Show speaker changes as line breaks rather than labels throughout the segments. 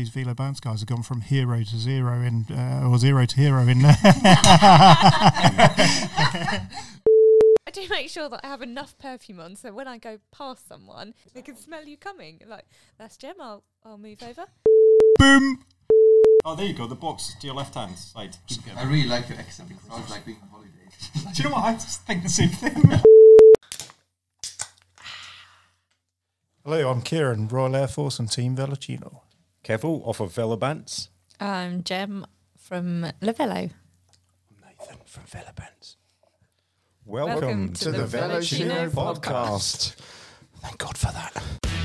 these Velo Bounce guys have gone from hero to zero in, or zero to hero in.
I do make sure that I have enough perfume on, so when I go past someone, they can smell you coming. Like, that's Jem, I'll move over.
Boom!
Oh, there you go, the box to your left-hand side.
I really like your accent because I was like being on holiday.
Do you know what? I just think the same thing.
Hello, I'm Kieran, Royal Air Force and Team Velocino.
Kevo, off of Velobants.
I'm Jem from Lavello.
I'm Nathan from Velobants.
Welcome to the
Velocino
Velocino
podcast. Thank God for that.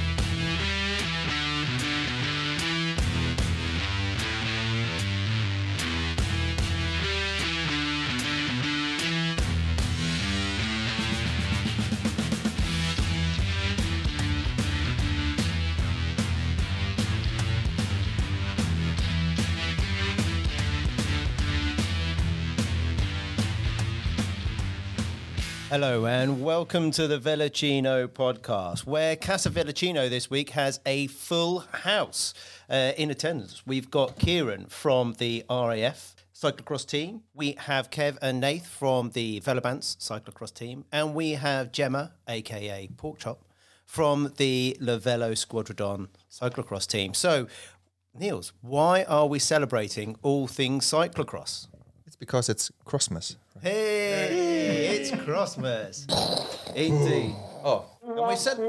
Hello and welcome to the Velocino podcast, where Casa Velocino this week has a full house. In attendance, we've got Kieran from the RAF cyclocross team. We have Kev and Nath from the Velobants cyclocross team. And we have Gemma, aka Porkchop, from the Lavello Squadron cyclocross team. So, Niels, why are we celebrating all things cyclocross?
It's because it's Christmas.
Hey, it's Christmas. Indeed. Oh, and we said.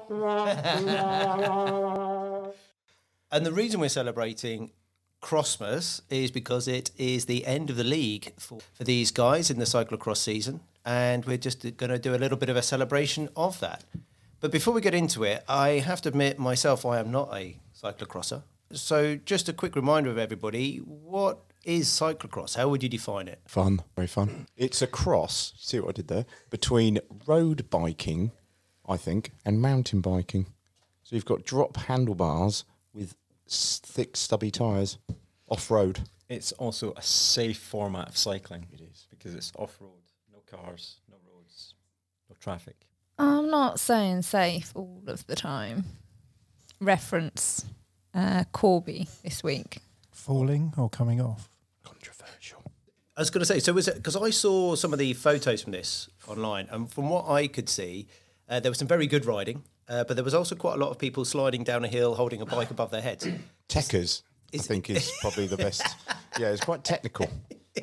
And the reason we're celebrating Christmas is because it is the end of the league for these guys in the cyclocross season, and we're just going to do a little bit of a celebration of that. But before we get into it, I have to admit myself, I am not a cyclocrosser. So just a quick reminder of everybody, what is cyclocross? How would you define it?
Fun, very fun. It's a cross, see what I did there, between road biking, I think, and mountain biking. So you've got drop handlebars with thick, stubby tyres, off-road.
It's also a safe format of cycling. It is. Because it's off-road, no cars, no roads, no traffic.
I'm not saying safe all of the time. Reference Corby this week.
Falling or coming off?
Controversial.
I was going to say, so was it, because I saw some of the photos from this online, and from what I could see, there was some very good riding, but there was also quite a lot of people sliding down a hill holding a bike above their heads.
Techers, I think, is probably the best. Yeah, it's quite technical.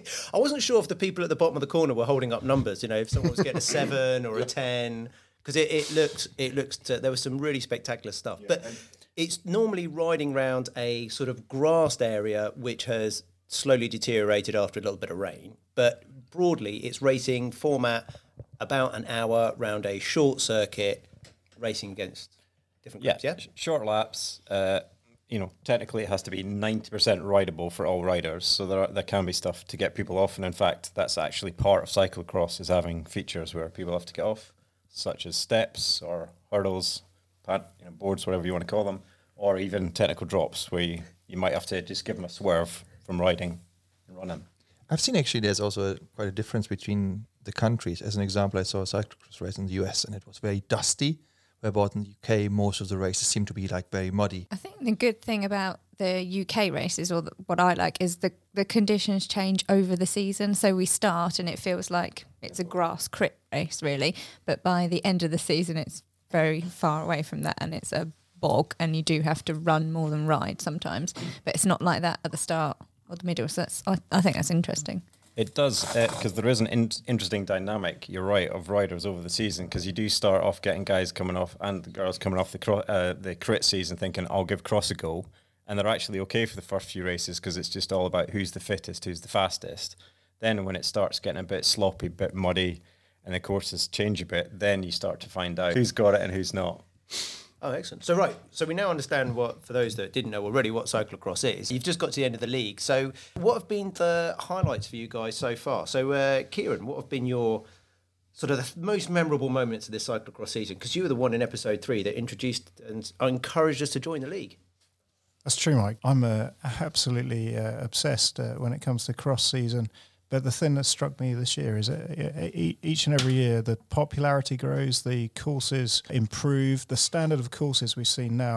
I wasn't sure if the people at the bottom of the corner were holding up numbers, you know, if someone was getting a 7 or a 10, because it looks there was some really spectacular stuff. Yeah, but it's normally riding around a sort of grassed area which has slowly deteriorated after a little bit of rain. But broadly, it's racing format about an hour round a short circuit, racing against different groups, yeah?
Short laps. Technically it has to be 90% rideable for all riders. So there can be stuff to get people off. And in fact, that's actually part of cyclocross, is having features where people have to get off, such as steps or hurdles, boards, whatever you want to call them, or even technical drops where you might have to just give them a swerve from riding and running.
I've seen actually there's also quite a difference between the countries. As an example, I saw a cyclocross race in the US and it was very dusty, whereas in the UK most of the races seem to be like very muddy.
I think the good thing about the UK races, or what I like, is the conditions change over the season. So we start and it feels like it's a grass crit race really, but by the end of the season it's very far away from that and it's a bog and you do have to run more than ride sometimes, but it's not like that at the start or the middle, so I think that's interesting.
It does, because there is an interesting dynamic, you're right, of riders over the season, because you do start off getting guys coming off and the girls coming off the crit season thinking, I'll give cross a go, and they're actually okay for the first few races because it's just all about who's the fittest, who's the fastest. Then when it starts getting a bit sloppy, a bit muddy, and the courses change a bit, then you start to find out who's got it and who's not.
Oh, excellent. So we now understand for those that didn't know already, what cyclocross is. You've just got to the end of the league. So what have been the highlights for you guys so far? So, Kieran, what have been your sort of the most memorable moments of this cyclocross season? Because you were the one in episode 3 that introduced and encouraged us to join the league.
That's true, Mike. I'm absolutely obsessed when it comes to cross season. But the thing that struck me this year is each and every year the popularity grows, the courses improve, the standard of courses we've seen now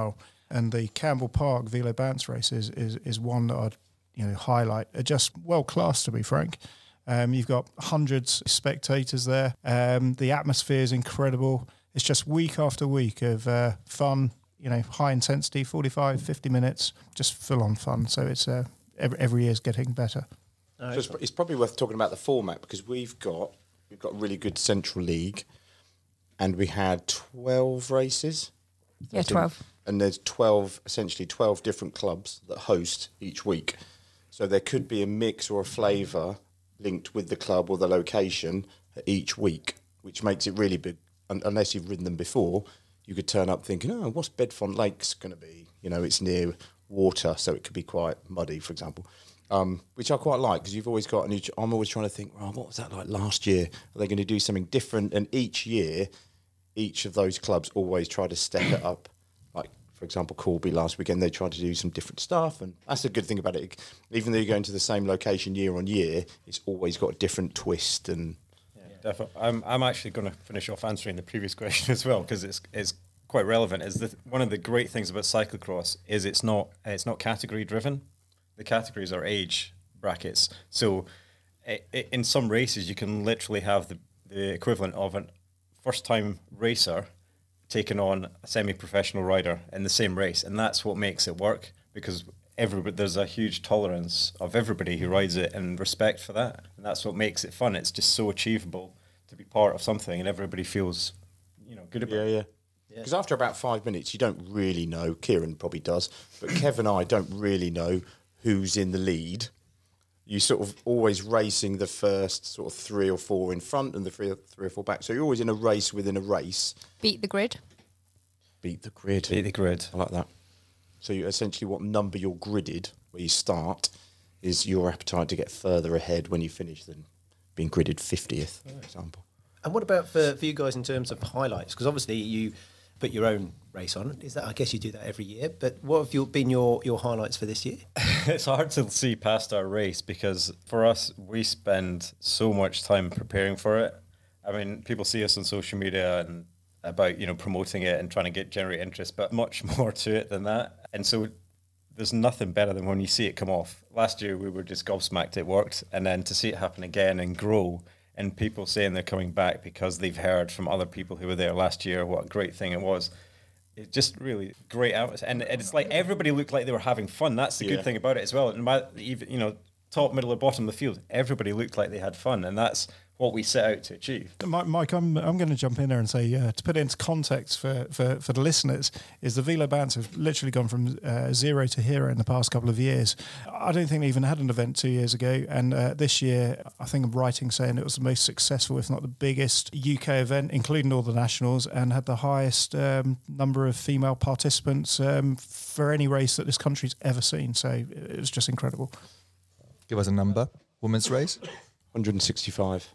And the Campbell Park Velo Bounce race is one that I'd highlight. Just world class, to be frank. You've got hundreds of spectators there. The atmosphere is incredible. It's just week after week of fun, high intensity, 45, 50 minutes, just full on fun. So it's every year's getting better.
So it's probably worth talking about the format, because we've got a really good central league, and we had 12 races.
Yeah, 12.
And there's 12 different clubs that host each week. So there could be a mix or a flavour linked with the club or the location each week, which makes it really big. Unless you've ridden them before, you could turn up thinking, oh, what's Bedfont Lakes going to be? It's near water, so it could be quite muddy, for example, which I quite like, because you've always got, I'm always trying to think, well, what was that like last year? Are they going to do something different? And each year, each of those clubs always try to step it up. Like, for example, Corby last weekend, they tried to do some different stuff, and that's a good thing about it. Even though you're going to the same location year on year, it's always got a different twist. And
definitely. I'm actually going to finish off answering the previous question as well, because it's quite relevant. One of the great things about cyclocross is it's not category driven. The categories are age brackets. So in some races, you can literally have the equivalent of a first-time racer taking on a semi-professional rider in the same race, and that's what makes it work, because there's a huge tolerance of everybody who rides it and respect for that, and that's what makes it fun. It's just so achievable to be part of something, and everybody feels good about it.
Yeah. Because after about 5 minutes, you don't really know. Kieran probably does, but Kev and I don't really know who's in the lead. You sort of always racing the first sort of 3 or 4 in front and the three or four back. So you're always in a race within a race.
Beat the grid.
Beat the grid.
Beat the grid.
I like that. So you essentially, what number you're gridded, where you start, is your appetite to get further ahead when you finish than being gridded 50th, for example.
And what about for you guys in terms of highlights? Because obviously you put your own race on. I guess you do that every year, but what have been your highlights for this year?
It's hard to see past our race, because for us, we spend so much time preparing for it. I mean, people see us on social media and about, promoting it and trying to generate interest, but much more to it than that. And so there's nothing better than when you see it come off. Last year, we were just gobsmacked it worked. And then to see it happen again and grow, and people saying they're coming back because they've heard from other people who were there last year what a great thing it was. It's just really great out, and it's like everybody looked like they were having fun. That's the good thing about it as well. And even top, middle, or bottom of the field, everybody looked like they had fun, and that's what we set out to achieve.
Mike, I'm going to jump in there and say, to put it into context for the listeners, is the Velo Bounce have literally gone from 0 to hero in the past couple of years. I don't think they even had an event 2 years ago, and this year, I think I'm right in saying it was the most successful, if not the biggest UK event, including all the nationals, and had the highest number of female participants for any race that this country's ever seen. So it was just incredible.
Give us a number. Women's race?
165.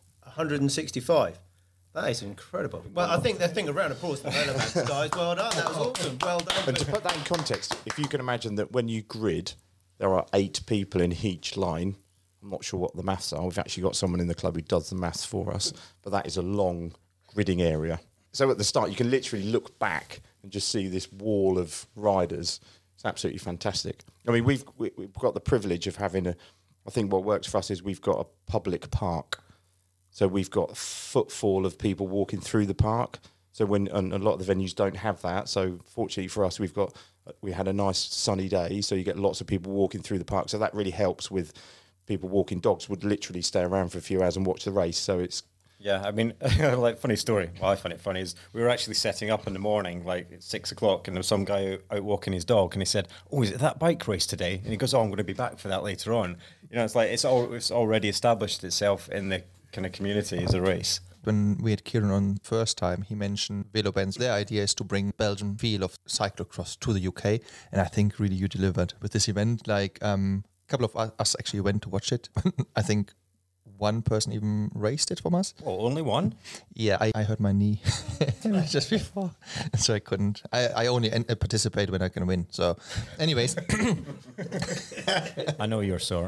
165. That is incredible. Well, I think a round of applause for the relevance, guys. Well done. That was awesome. Well done.
And to put that in context, if you can imagine that when you grid, there are 8 people in each line. I'm not sure what the maths are. We've actually got someone in the club who does the maths for us, but that is a long gridding area. So at the start, you can literally look back and just see this wall of riders. It's absolutely fantastic. I mean, we've got the privilege of having I think what works for us is we've got a public park. So we've got a footfall of people walking through the park. So and a lot of the venues don't have that. So fortunately for us, we had a nice sunny day. So you get lots of people walking through the park. So that really helps with people walking. Dogs would literally stay around for a few hours and watch the race. So it's...
Yeah, I mean, like, funny story. Well, I find it funny is we were actually setting up in the morning, like at 6 o'clock, and there was some guy out walking his dog, and he said, "Oh, is it that bike race today?" And he goes, "Oh, I'm going to be back for that later on." It's like it's already established itself in the kind of community as a race.
When we had Kieran on first time, he mentioned Velo Bounce. Their idea is to bring Belgian feel of cyclocross to the UK, and I think really you delivered with this event. Like a couple of us actually went to watch it. I think one person even raced it from us.
Oh, only one?
Yeah, I hurt my knee just before, so I couldn't. I only participate when I can win. So, anyways,
I know you're sore.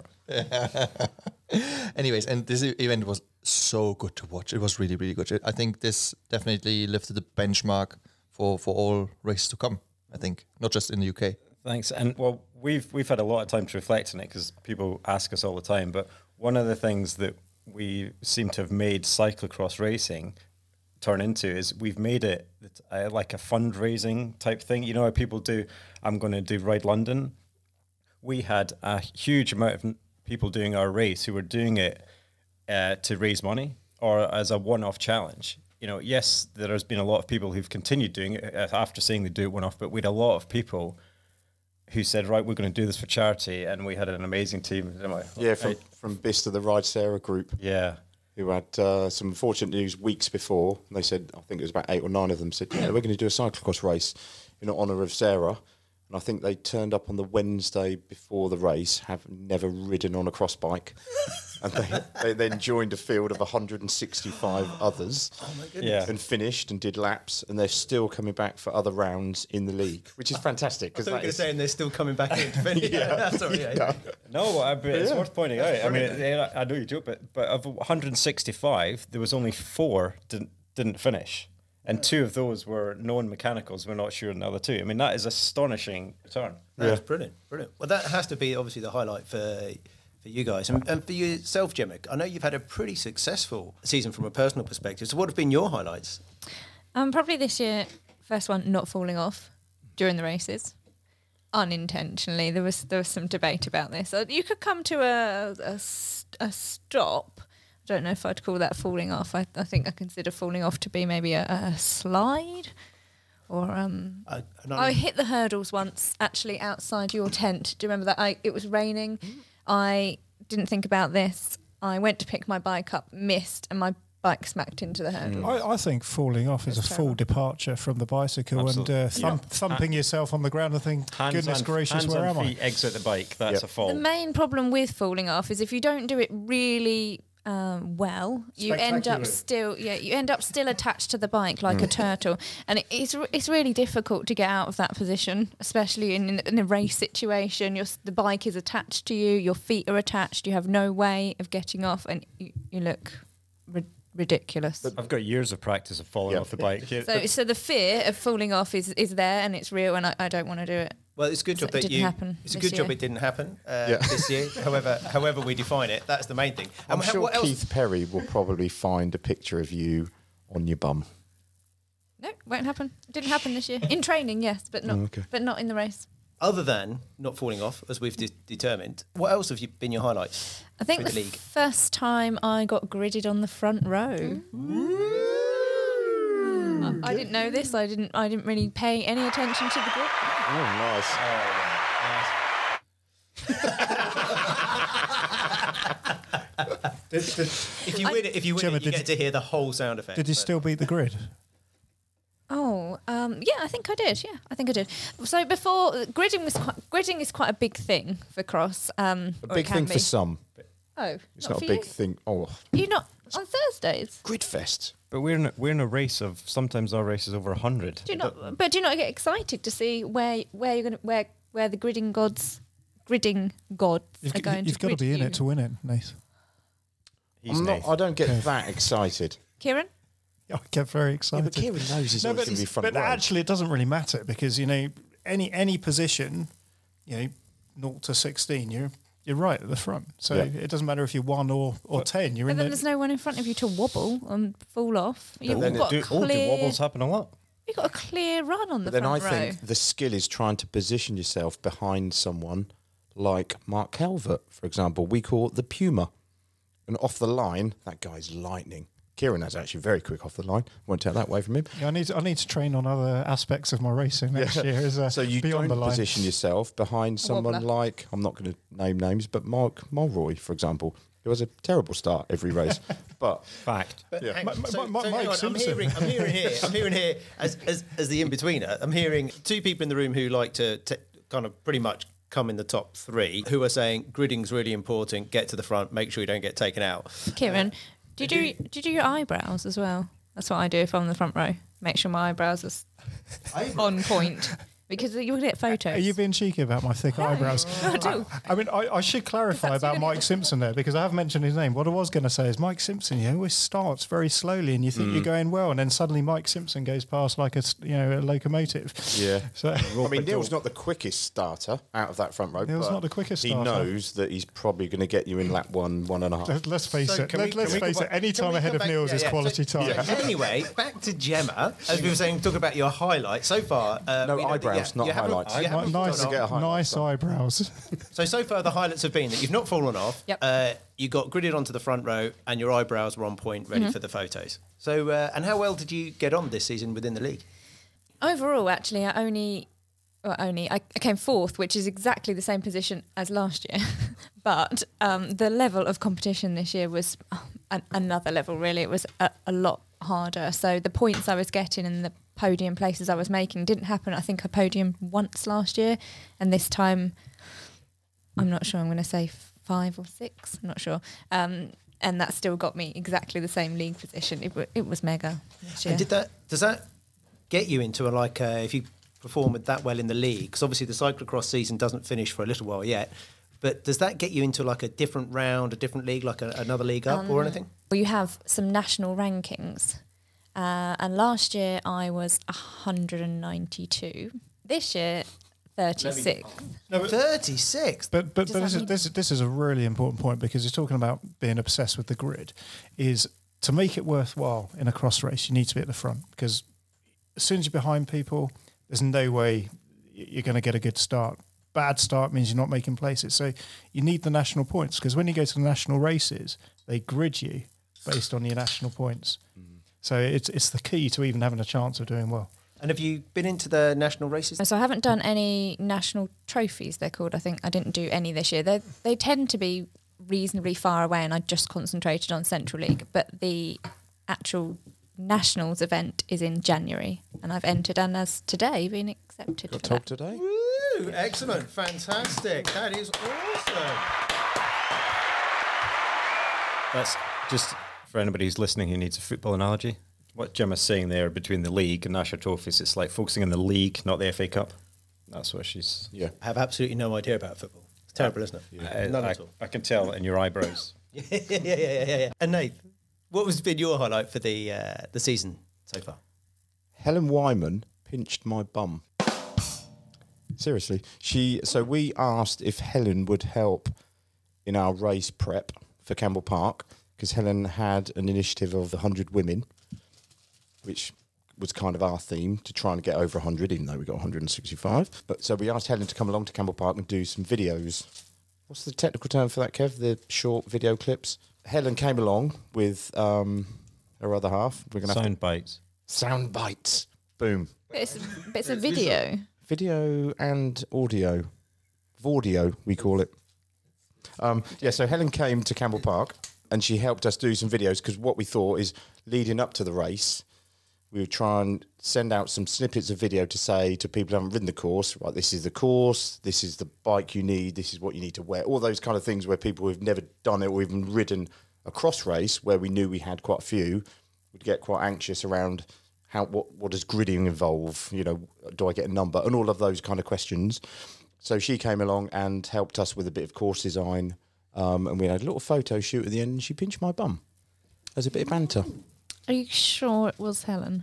Anyways, and this event was so good to watch. It was really, really good. I think this definitely lifted the benchmark for all races to come. I think, not just in the UK.
Thanks. And well, we've had a lot of time to reflect on it because people ask us all the time. But one of the things that we seem to have made cyclocross racing turn into is we've made it like a fundraising type thing. You know how people do, I'm going to do Ride London. We had a huge amount of people doing our race who were doing it to raise money or as a one-off challenge. You know, yes, there's been a lot of people who've continued doing it after saying they do it one-off, but we had a lot of people who said, right, we're going to do this for charity, and we had an amazing team.
Yeah, from Bista, the Ride Sarah group.
Yeah.
Who had some unfortunate news weeks before. They said, I think it was about 8 or 9 of them, said, yeah, we're going to do a cyclocross race in honour of Sarah. And I think they turned up on the Wednesday before the race, have never ridden on a cross bike. And they then joined a field of 165 others and finished and did laps. And they're still coming back for other rounds in the league, which is fantastic.
I was going to say, and they're still coming back in to finish.
No, but it's worth pointing out. I mean, I know you joke, but of 165, there was only 4 didn't finish. And 2 of those were known mechanicals. We're not sure on the other 2. I mean, that is astonishing return.
That's brilliant. Well, that has to be obviously the highlight for you guys. And for yourself, Gemma, I know you've had a pretty successful season from a personal perspective. So what have been your highlights?
Probably this year, first one, not falling off during the races. Unintentionally. There was some debate about this. You could come to a stop. I don't know if I'd call that falling off. I think I consider falling off to be maybe a slide. Or I hit the hurdles once, actually, outside your tent. Do you remember that? It was raining. I didn't think about this. I went to pick my bike up, missed, and my bike smacked into the hurdles.
I think falling off is a full departure from the bicycle.
Absolutely.
And thumping yourself on the ground and think, goodness gracious, where am I?
Exit the bike, that's a fall.
The main problem with falling off is if you don't do it really well, you end up still attached to the bike like a turtle, and it's really difficult to get out of that position, especially in a race situation. The bike is attached to you, your feet are attached, you have no way of getting off, and you look ridiculous.
But I've got years of practice of falling off the bike.
So the fear of falling off is there, and it's real, and I don't want to do it.
Well, it's a good job that It's a good job it didn't happen this year. However we define it, that's the main thing.
I'm sure Keith Perry will probably find a picture of you on your bum.
No, won't happen. Didn't happen this year. In training, yes, but not in the race.
Other than not falling off, as we've determined, what else have been your highlights?
I think
the
the
league?
first time I got gridded on the front row. I didn't know this. I didn't really pay any attention to the grid.
Oh, nice.
If you win it,
Gemma,
you get to hear the whole sound effect.
Did you still beat the grid?
Oh, yeah, I think I did. Yeah, I think I did. So before gridding is quite a big thing for cross.
A big thing for some.
Oh,
It's not a big thing. Oh,
You're not on Thursdays.
Gridfest.
But we're in a race of, sometimes our race is over 100.
Do you not get excited to see where the gridding gods are going
You've got to
grid
be in
you?
it to win it, Nath.
I don't get that excited.
Kieran?
I get very
Yeah,
excited.
but Kieran knows he's always going to be front row.
actually, it doesn't really matter because any position, 0 to 16, you're right at the front. So it doesn't matter if you're 1 or 10. You're
But
in
then there's no one in front of you to wobble and fall off. You've got
Do wobbles happen a lot?
You've got a clear run on the
But then I
front row.
think the skill is trying to position yourself behind someone like Mark Calvert, for example. We call it the Puma. And off the line, that guy's lightning. Kieran is actually very quick off the line. Won't take that away from him.
Yeah, I need to train on other aspects of my racing next year.
So you
beyond
don't
the line.
position yourself behind someone
wobbler.
like, I'm not going to name names, but Mark Mulroy, for example, who has a terrible start every race. But
Fact.
Hang on,
Mike
hang on,
Simpson.
I'm hearing here as the in-betweener, I'm hearing 2 people in the room who like to kind of pretty much come in the top 3 who are saying gridding's really important, get to the front, make sure you don't get taken out.
Kieran, do you do your eyebrows as well? That's what I do if I'm in the front row. Make sure my eyebrows are on point. because you'll get photos.
Are you being cheeky about my thick eyebrows?
I do.
I mean, I should clarify about Mike Simpson there because I have mentioned his name. What I was going to say is Mike Simpson, always starts very slowly and you think you're going well, and then suddenly Mike Simpson goes past like a locomotive.
Yeah.
So
I mean, Neil's not the quickest starter out of that front row.
Neil's
but
not the quickest
he
starter.
knows that he's probably going to get you in lap 1.5.
Let's face
So
it.
can we-
Let's
can we
face
go
it.
back-
Any
can
time
we
ahead
come
of
back-
Neil's is
yeah.
quality
So-
time.
Anyway, back to Gemma. As we were saying, talk about your highlights so far.
No,
we know that,
eyebrows, not
you haven't-
highlights.
you haven't
Nice,
fallen
get a
off.
highlight.
nice eyebrows.
So far the highlights have been that you've not fallen off.
Yep.
You got gridded onto the front row, and your eyebrows were on point, ready for the photos. So, and how well did you get on this season within the league?
Overall, actually, I came fourth, which is exactly the same position as last year. But the level of competition this year was another level, really. It was a lot harder. So the points I was getting and the podium places I was making didn't happen. I think I podiumed once last year, and this time, I'm not sure, I'm going to say 5 or 6, I'm not sure. And that still got me exactly the same league position. It was mega this year.
And does that get you into if you perform that well in the league? Because obviously the cyclocross season doesn't finish for a little while yet. But does that get you into like a different round, a different league, like another league up or anything?
Well, you have some national rankings. And last year I was 192. This year, 36.
No, 36.
But
Does that
this is a really important point because you're talking about being obsessed with the grid. Is to make it worthwhile in a cross race, you need to be at the front because as soon as you're behind people, there's no way you're going to get a good start. Bad start means you're not making places. So you need the national points because when you go to the national races, they grid you based on your national points. So it's the key to even having a chance of doing well.
And have you been into the national races?
So I haven't done any national trophies, they're called. I think I didn't do any this year. They tend to be reasonably far away and I just concentrated on Central League. But the actual nationals event is in January and I've entered and as today been accepted
Got
for
told
that.
today?
Woo! Excellent. Fantastic. That is awesome.
That's just for anybody who's listening who needs a football analogy. What Gemma's saying there between the league and national trophies, it's like focusing on the league, not the FA Cup. That's what she's.
Yeah.
I have absolutely no idea about football. It's terrible, isn't it? None at all.
I can tell in your eyebrows.
Yeah. And Nate, what has been your highlight for the season so far?
Helen Wyman pinched my bum. Seriously. So we asked if Helen would help in our race prep for Campbell Park because Helen had an initiative of 100 women, which was kind of our theme to try and get over 100, even though we got 165. But so we asked Helen to come along to Campbell Park and do some videos. What's the technical term for that, Kev? The short video clips. Helen came along with her other half. We're going to
Sound bites.
sound bites. Boom.
But it's a video.
Video and audio. Vaudio, we call it. So Helen came to Campbell Park and she helped us do some videos because what we thought is leading up to the race, we would try and send out some snippets of video to say to people who haven't ridden the course, right, this is the course, this is the bike you need, this is what you need to wear, all those kind of things where people who've never done it or even ridden a cross race, where we knew we had quite a few, would get quite anxious around what does gridding involve, do I get a number, and all of those kind of questions. So she came along and helped us with a bit of course design, and we had a little photo shoot at the end and she pinched my bum as a bit of banter.
Are you sure it was Helen?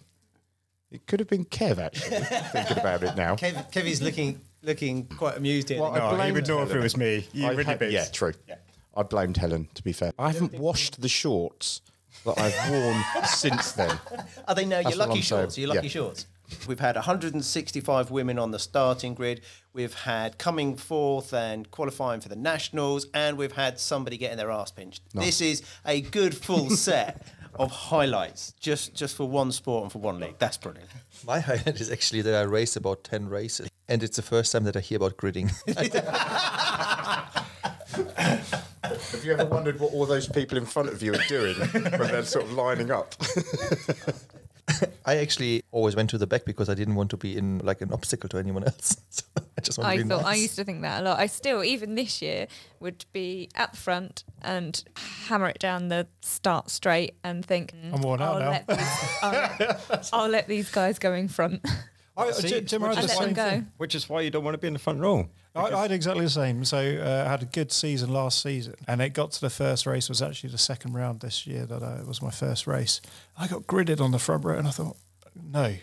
It could have been Kev, actually, thinking about it now.
Kevy's looking quite amused here.
Well, I blamed Helen.
was me.
Yeah, true. Yeah. I blamed Helen, to be fair. I haven't washed the shorts that I've worn since then.
Are they now
That's
your
what
lucky
I'm saying.
shorts? Your lucky
Yeah.
shorts. We've had 165 women on the starting grid. We've had coming fourth and qualifying for the nationals, and we've had somebody getting their arse pinched. This is a good full set of highlights just for one sport and for one league. That's brilliant.
My highlight is actually that I raced about 10 races. And it's the first time that I hear about gridding.
Have you ever wondered what all those people in front of you are doing when they're sort of lining up?
I actually always went to the back because I didn't want to be in like an obstacle to anyone else. So I just want to be
I
nice.
used to think that a lot. I still, even this year, would be at the front and hammer it down the start straight and think,
I'm worn out now.
I'll let these guys go in front.
Jim, I had
I
the
let them
same
go.
thing.
Which is why you don't want to be in the front row.
I had exactly the same. So I had a good season last season, and it got to the first race. Was actually the second round this year that it was my first race. I got gridded on the front row, and I thought, no.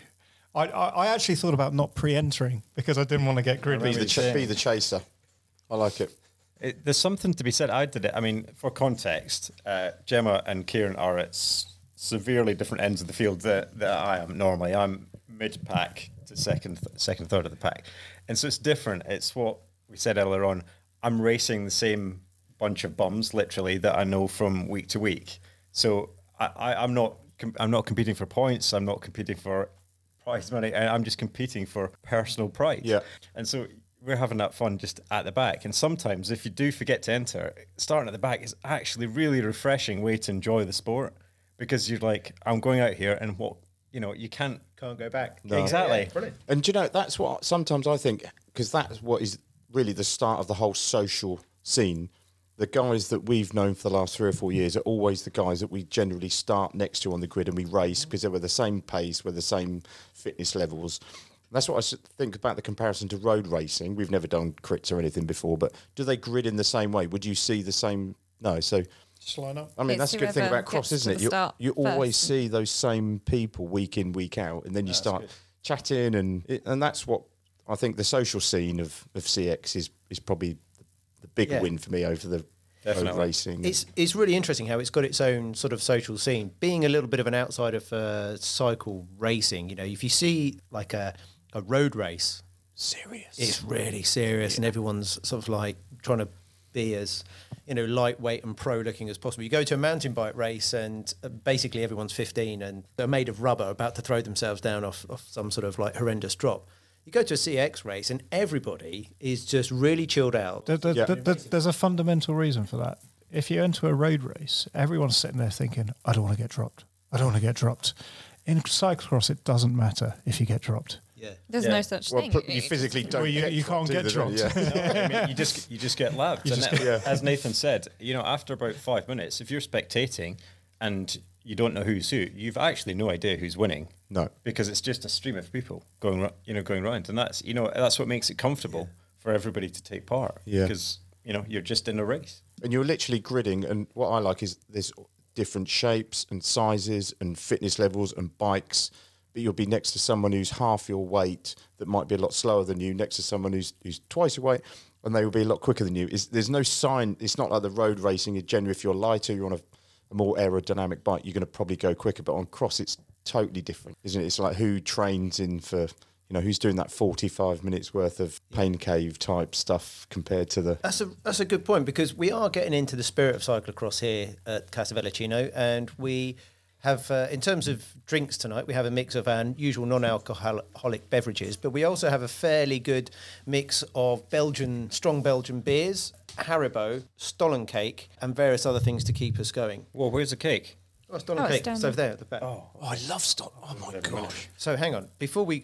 I actually thought about not pre-entering because I didn't want to get gridded.
Be the chaser. I like it.
There's something to be said. I did it. I mean, for context, Gemma and Kieran are at severely different ends of the field that I am normally. I'm mid-pack to second, third of the pack. And so it's different. It's what we said earlier on. I'm racing the same bunch of bums, literally, that I know from week to week. So I'm not competing for points. I'm not competing for prize money. I'm just competing for personal pride.
Yeah.
And so we're having that fun just at the back. And sometimes if you do forget to enter, starting at the back is actually really refreshing way to enjoy the sport, because you're like, I'm going out here and you can't
go back.
No. Exactly.
Yeah, brilliant.
And do you know, that's what sometimes I think, because that's what is really the start of the whole social scene. The guys that we've known for the last 3 or 4 years are always the guys that we generally start next to on the grid and we race because they were the same pace, we're the same fitness levels. That's what I think about the comparison to road racing. We've never done crits or anything before, but do they grid in the same way? Would you see the same? No. So
Just line up.
I mean,
It's
that's a good thing
whoever
about cross,
gets to
isn't
the
it?
start
You always
first.
see those same people week in, week out, and then you start chatting, and that's what I think the social scene of CX is probably the bigger win for me over the road racing.
It's really interesting how it's got its own sort of social scene. Being a little bit of an outsider for cycle racing, if you see like a road race,
serious.
it's really serious, and everyone's sort of like trying to be as lightweight and pro looking as possible. You go to a mountain bike race and basically everyone's 15 and they're made of rubber, about to throw themselves down off some sort of like horrendous drop. You go to a CX race and everybody is just really chilled out.
There's a fundamental reason for that. If you enter a road race, everyone's sitting there thinking, I don't want to get dropped. I don't want to get dropped. In cyclocross, it doesn't matter if you get dropped.
Yeah.
There's no such thing.
You physically don't.
You can't get dropped.
I mean, you just get lapped. As Nathan said, after about 5 minutes, if you're spectating and you don't know who's who, you've actually no idea who's winning.
No,
because it's just a stream of people going round, and that's what makes it comfortable for everybody to take part.
Yeah,
because you're just in a race,
and you're literally gridding. And what I like is there's different shapes and sizes and fitness levels and bikes. But you'll be next to someone who's half your weight that might be a lot slower than you, next to someone who's twice your weight, and they will be a lot quicker than you. There's no sign. It's not like the road racing. Generally, if you're lighter, you're on a more aerodynamic bike, you're going to probably go quicker. But on cross, it's totally different, isn't it? It's like who trains in for, who's doing that 45 minutes worth of pain cave type stuff compared to the...
That's a good point, because we are getting into the spirit of cyclocross here at Casa Vellicino, and we have, in terms of drinks tonight, we have a mix of our usual non-alcoholic beverages, but we also have a fairly good mix of strong Belgian beers, Haribo, Stollen cake, and various other things to keep us going.
Well, where's the cake?
Oh, Stollen cake. It's over there at the back.
Oh, I love Stollen. Oh, my gosh.
So hang on. Before we,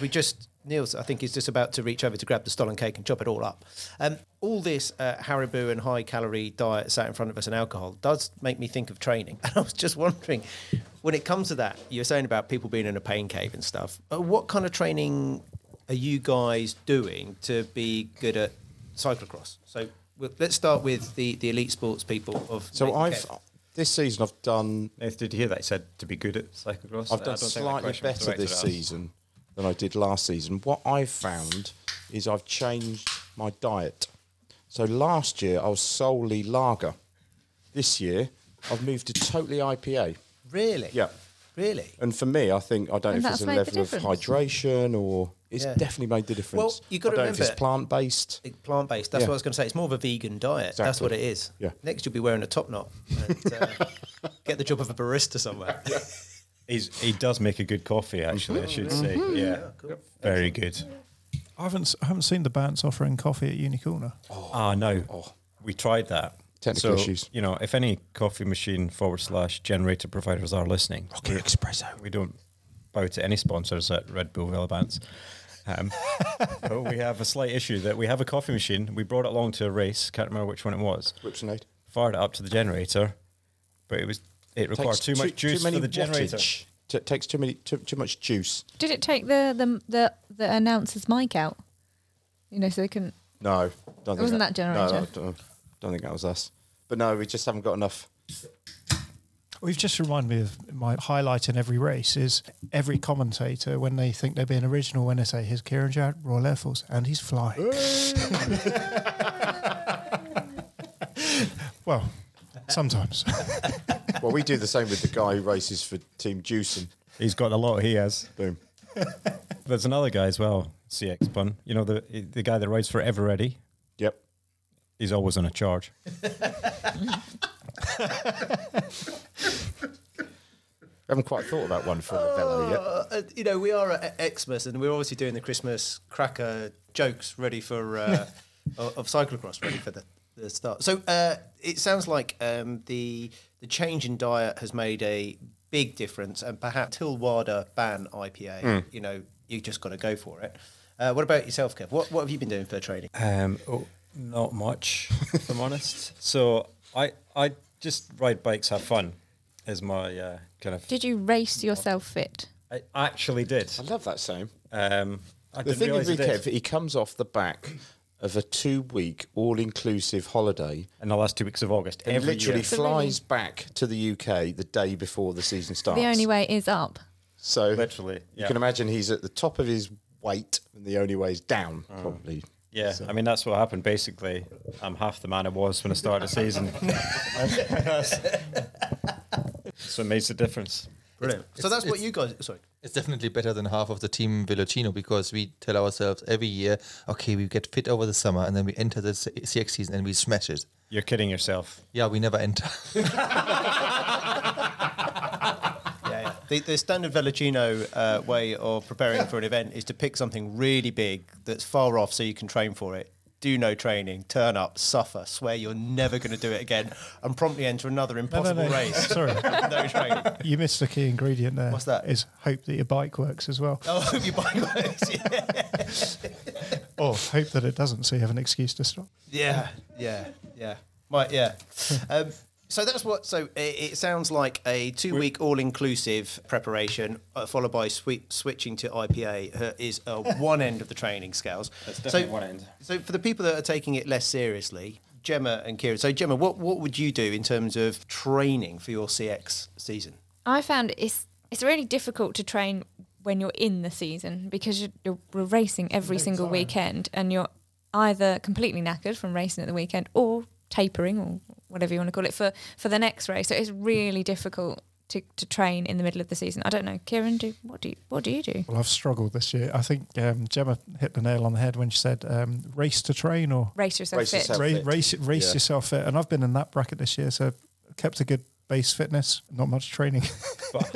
Niels, I think, is just about to reach over to grab the Stollen cake and chop it all up. All this Haribo and high-calorie diet sat in front of us and alcohol does make me think of training. And I was just wondering, when it comes to that, you're saying about people being in a pain cave and stuff, what kind of training are you guys doing to be good at cyclocross? So let's start with the elite sports people of...
So this season I've done...
Nathan, did you hear that? He said to be good at cyclocross.
I've done slightly better this season than I did last season. What I've found is I've changed my diet. So last year I was solely lager. This year I've moved to totally IPA.
Really?
Yeah.
Really?
And for me, I don't know if it's a level of hydration or... It's definitely made the difference.
Well, you've got to remember,
if it's plant-based.
Plant-based, that's what I was going to say. It's more of a vegan diet.
Exactly.
That's what it is.
Yeah.
Next, you'll be wearing a top knot and get the job of a barista somewhere.
He does make a good coffee, actually, I should say. Yeah, cool. Very good.
I haven't seen the Bants offering coffee at Unicorner.
No. We tried that.
Technical issues.
If any coffee machine / generator providers are listening,
Rocket Espresso.
We don't bow to any sponsors at Red Bull Velobants. But we have a slight issue that we have a coffee machine. We brought it along to a race. Can't remember which one it was.
Whipsonade.
Fired it up to the generator, but it required too much juice for the generator.
It takes too much juice.
Did it take the announcer's mic out? You know, so they couldn't.
No, don't think
wasn't that generator.
No, don't think that was us. But no, we just haven't got enough.
We've just reminded me of my highlight in every race is every commentator, when they think they're being original, when they say, here's Kieran Jarrett, Royal Air Force, and he's flying. Well, sometimes.
Well, we do the same with the guy who races for Team Juicing.
He's got a lot, he has.
Boom.
There's another guy as well, CX Bun. You know, the guy that rides for Everready?
Yep.
He's always on a charge.
I haven't quite thought about one for the Velo yet.
You know, we are at Xmas, and we're obviously doing the Christmas cracker jokes ready for of cyclocross, ready for the start. So it sounds like the change in diet has made a big difference, and perhaps Tilwada ban IPA. You know, you just got to go for it. What about yourself, Kev? What have you been doing for training?
Not much, if I'm honest. So I just ride bikes, have fun, is my kind of...
Did you race yourself fit?
I actually did.
I love that saying.
I
The
didn't
thing
realise
with
I did.
Kev, he comes off the back of a 2-week all-inclusive holiday
In the last 2 weeks of August,
and
every
literally
year.
flies back to the UK the day before the season starts.
The only way is up.
So
Literally,
you
yeah.
can imagine he's at the top of his weight and the only way is down, probably.
Yeah, I mean, that's what happened, basically. I'm half the man I was when I started the season. So it makes a difference.
Brilliant. So that's what you guys... Sorry.
It's definitely better than half of the team Velocino, because we tell ourselves every year, okay, we get fit over the summer and then we enter the CX season and we smash it.
You're kidding yourself.
Yeah, we never enter.
Yeah. The standard Velocino way of preparing for an event is to pick something really big that's far off so you can train for it. Do no training, turn up, suffer, swear you're never going to do it again, and promptly enter another impossible race.
Sorry.
No training.
You missed a key ingredient there.
What's that?
Is hope that your bike works as well.
Oh, I hope you buy those. Yeah.
Or hope that it doesn't, so you have an excuse to stop.
Yeah. So that's what. So it sounds like a 2-week all-inclusive preparation, followed by switching to IPA is one end of the training scales.
That's definitely one end.
So for the people that are taking it less seriously, Gemma and Kieran. So Gemma, what would you do in terms of training for your CX season?
I found it's really difficult to train when you're in the season, because you're racing every single weekend, and you're either completely knackered from racing at the weekend or tapering, or whatever you want to call it, for the next race. So it's really difficult to train in the middle of the season. I don't know, Kieran, what do you do?
Well, I've struggled this year. I think Gemma hit the nail on the head when she said race to train or
Race yourself
Race
fit.
yourself.
race
Yeah.
yourself fit. And I've been in that bracket this year, so kept a good base fitness, not much training.
But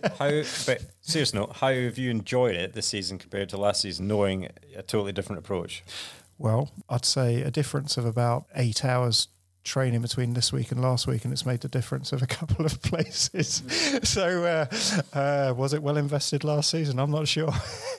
but serious note, how have you enjoyed it this season compared to last season, knowing a totally different approach?
Well, I'd say a difference of about 8 hours training between this week and last week, and it's made the difference of a couple of places. So was it well invested last season? I'm not sure.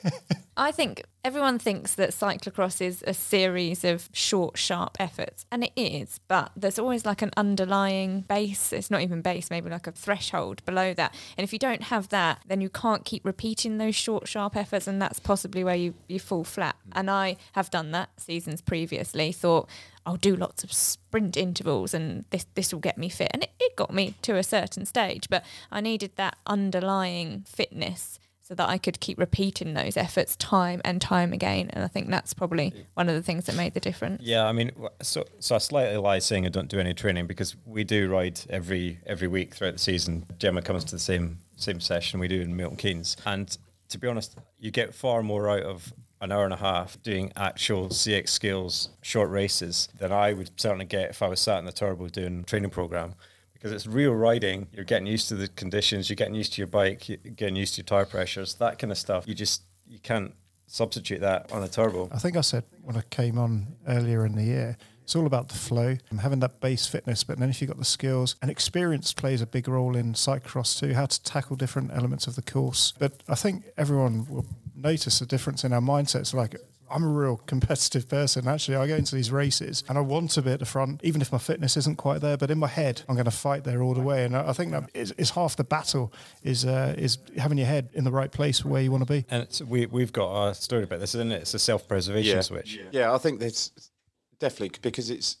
I think everyone thinks that cyclocross is a series of short, sharp efforts, and it is, but there's always like an underlying base. It's not even base, maybe like a threshold below that. And if you don't have that, then you can't keep repeating those short, sharp efforts, and that's possibly where you fall flat. And I have done that seasons previously, thought, I'll do lots of sprint intervals and this will get me fit. And it got me to a certain stage, but I needed that underlying fitness so that I could keep repeating those efforts time and time again. And I think that's probably one of the things that made the difference.
Yeah, I mean, so I slightly lie saying I don't do any training, because we do ride every week throughout the season. Gemma comes to the same session we do in Milton Keynes. And to be honest, you get far more out of an hour and a half doing actual CX skills, short races, than I would certainly get if I was sat in the turbo doing a training program. Because it's real riding, you're getting used to the conditions, you're getting used to your bike, you're getting used to your tire pressures, that kind of stuff. You can't substitute that on a turbo.
I think I said when I came on earlier in the year, it's all about the flow and having that base fitness, but then if you've got the skills, and experience plays a big role in cyclocross too, how to tackle different elements of the course. But I think everyone will notice a difference in our mindsets. Like, I'm a real competitive person. Actually, I go into these races and I want to be at the front, even if my fitness isn't quite there. But in my head, I'm going to fight there all the way. And I think that is half the battle, is having your head in the right place where you want to be.
And we've got a story about this, isn't it? It's a self-preservation switch.
Yeah, I think that's definitely because it's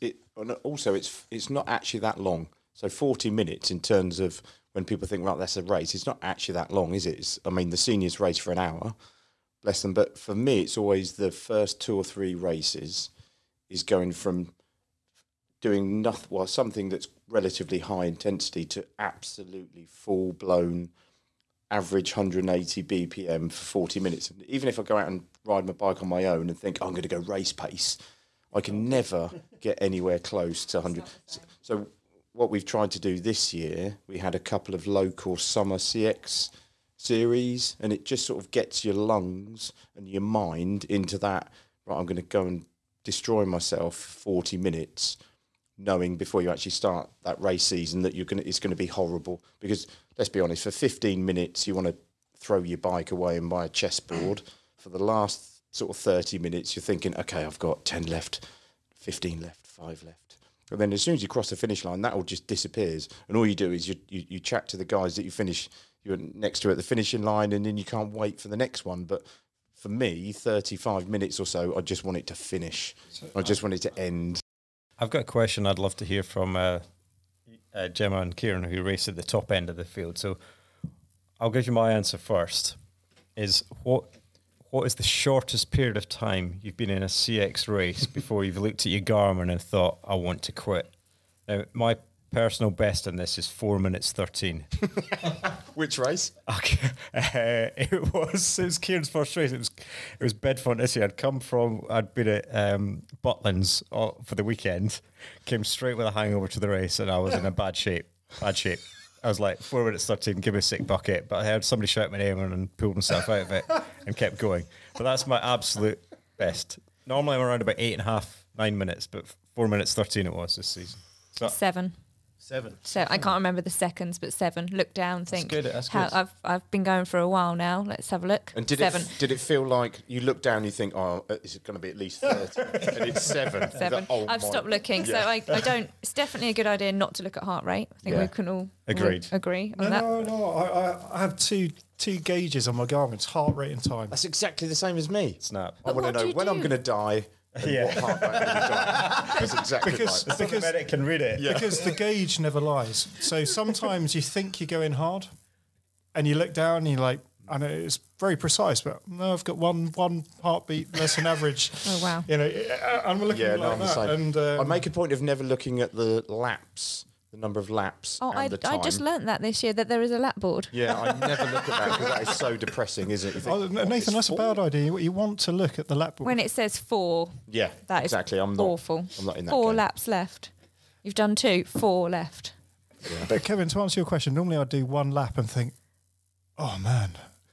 not actually that long. So 40 minutes in terms of when people think, right, that's a race, it's not actually that long, is it? The seniors race for an hour, bless them. But for me, it's always the first 2 or 3 races is going from doing something that's relatively high intensity to absolutely full-blown average 180 BPM for 40 minutes. Even if I go out and ride my bike on my own and think, I'm going to go race pace, I can never get anywhere close to 100. So what we've tried to do this year, we had a couple of local summer CX series, and it just sort of gets your lungs and your mind into that, right, I'm going to go and destroy myself 40 minutes, knowing before you actually start that race season that it's going to be horrible. Because let's be honest, for 15 minutes, you want to throw your bike away and buy a chessboard. For the last sort of 30 minutes, you're thinking, okay, I've got 10 left, 15 left, 5 left. And then as soon as you cross the finish line, that all just disappears. And all you do is you chat to the guys that you're next to at the finishing line, and then you can't wait for the next one. But for me, 35 minutes or so, I just want it to finish. I just want it to end.
I've got a question I'd love to hear from Gemma and Kieran, who race at the top end of the field. So I'll give you my answer first. Is what is the shortest period of time you've been in a CX race before you've looked at your Garmin and thought, I want to quit? Now, my personal best in this is 4 minutes 13.
Which race?
Okay, it was Kieran's first race. It was Bedfont this year. I'd been at Butlins for the weekend, came straight with a hangover to the race, and I was in a bad shape. I was like, 4 minutes 13, give me a sick bucket. But I heard somebody shout my name and pulled himself out of it and kept going. But that's my absolute best. Normally I'm around about 8.5, 9 minutes, but 4 minutes 13 it was this season. So
7.
7.
So I can't remember the seconds, but 7. Look down, think.
That's good.
I've been going for a while now. Let's have a look.
And did
7.
did it feel like you look down and you think, oh, is it going to be at least 30? And it's 7.
7.
Oh,
I've stopped looking, so
Yeah.
I don't. It's definitely a good idea not to look at heart rate. I think we can all
Agreed.
agree on that.
No. I have two gauges on my Garmin's heart rate and time.
That's exactly the same as me.
snap.
I want to
what do
know
you
when I'm
do?
going to die and what heart rate I'm going to die. That's exactly
Because-
right.
The medic can read it.
Because the gauge never lies. So sometimes you think you're going hard, and you look down and you're like, I know it's very precise, but no, I've got one heartbeat less than average.
Oh wow.
You know, I'm looking
Yeah,
like
no, I'm the
that.
same.
And
I make a point of never looking at the laps, the number of laps,
Oh,
and the time.
I just learnt that this year that there is a lap board.
Yeah, I never look at that because that is so depressing, isn't it? You think,
Oh,
"What,
Nathan,
it's
that's a
4?"
bad idea. You want to look at the lap board.
When it says 4,
Yeah,
that is
exactly. I'm not
awful.
I'm not in that
4
game.
laps left. You've done 2, 4 left.
But Kevin, to answer your question, normally I'd do one lap and think, oh man,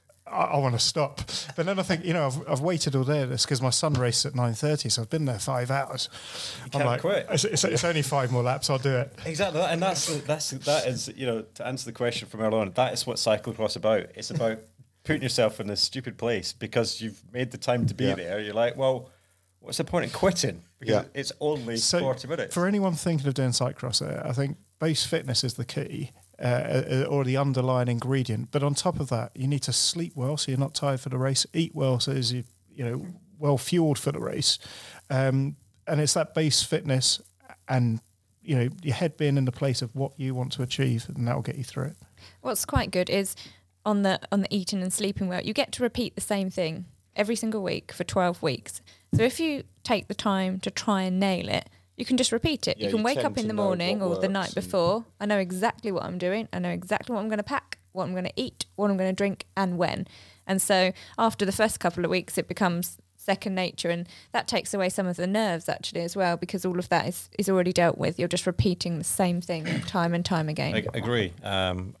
I want to stop. But then I think, I've waited all day at this because my son raced at 9:30, so I've been there 5 hours.
can't quit.
It's only 5 more laps, I'll do it.
Exactly, and that is to answer the question from earlier on. That is what cyclocross about. It's about putting yourself in this stupid place because you've made the time to be
Yeah.
there. You're like, well, what's the point in quitting? Because
Yeah.
it's only
So
40 minutes.
for anyone thinking of doing cyclocross, I think base fitness is the key. Or the underlying ingredient, but on top of that, you need to sleep well so you're not tired for the race. Eat well so as you well fueled for the race, and it's that base fitness and your head being in the place of what you want to achieve, and that will get you through it.
What's quite good is on the eating and sleeping well, you get to repeat the same thing every single week for 12 weeks. So if you take the time to try and nail it, you can just repeat it.
Yeah,
you can
you
wake
tend
up in
to
the
know
morning
what
or the
works
night
and-
before. I know exactly what I'm doing. I know exactly what I'm going to pack, what I'm going to eat, what I'm going to drink, and when. And so after the first couple of weeks, it becomes second nature, and that takes away some of the nerves actually as well, because all of that is already dealt with. You're just repeating the same thing time and time again.
I agree. And,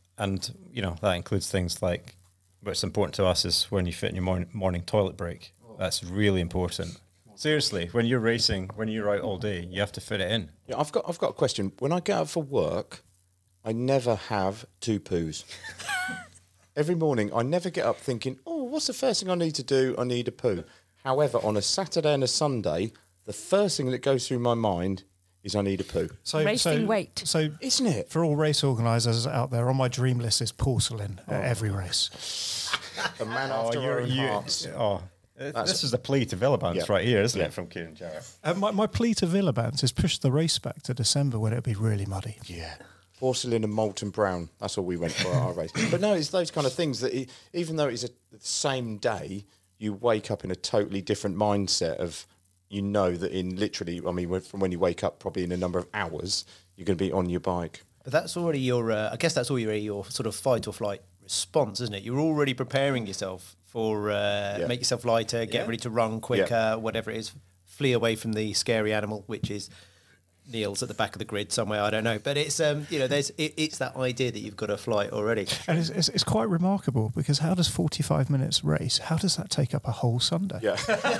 that includes things like what's important to us is when you fit in your morning toilet break. That's really important. Seriously, when you're racing, when you're out all day, you have to fit it in.
Yeah, I've got a question. When I get up for work, I never have 2 poos. Every morning, I never get up thinking, oh, what's the first thing I need to do? I need a poo. However, on a Saturday and a Sunday, the first thing that goes through my mind is I need a poo.
Racing weight.
So,
Isn't it?
for all race organisers out there, on my dream list is porcelain at every race.
A man after our own hearts.
This is a plea to Villabans
Yeah.
right here, isn't it, from Kieran Jarrett?
My plea to Villabans is push the race back to December when it'll be really muddy.
Yeah. Porcelain and molten brown. That's all we went for at our race. But no, it's those kind of things that even though it's the same day, you wake up in a totally different mindset of, you know that in literally, I mean, from when you wake up, probably in a number of hours, you're going to be on your bike.
But that's already your, I guess that's already your sort of fight or flight response, isn't it? You're already preparing yourself for make yourself lighter, get ready to run quicker, whatever it is, flee away from the scary animal, which is Neil's at the back of the grid somewhere, I don't know. But it's, it's that idea that you've got a flight already.
And it's quite remarkable because how does 45 minutes race, how does that take up a whole Sunday?
Yeah.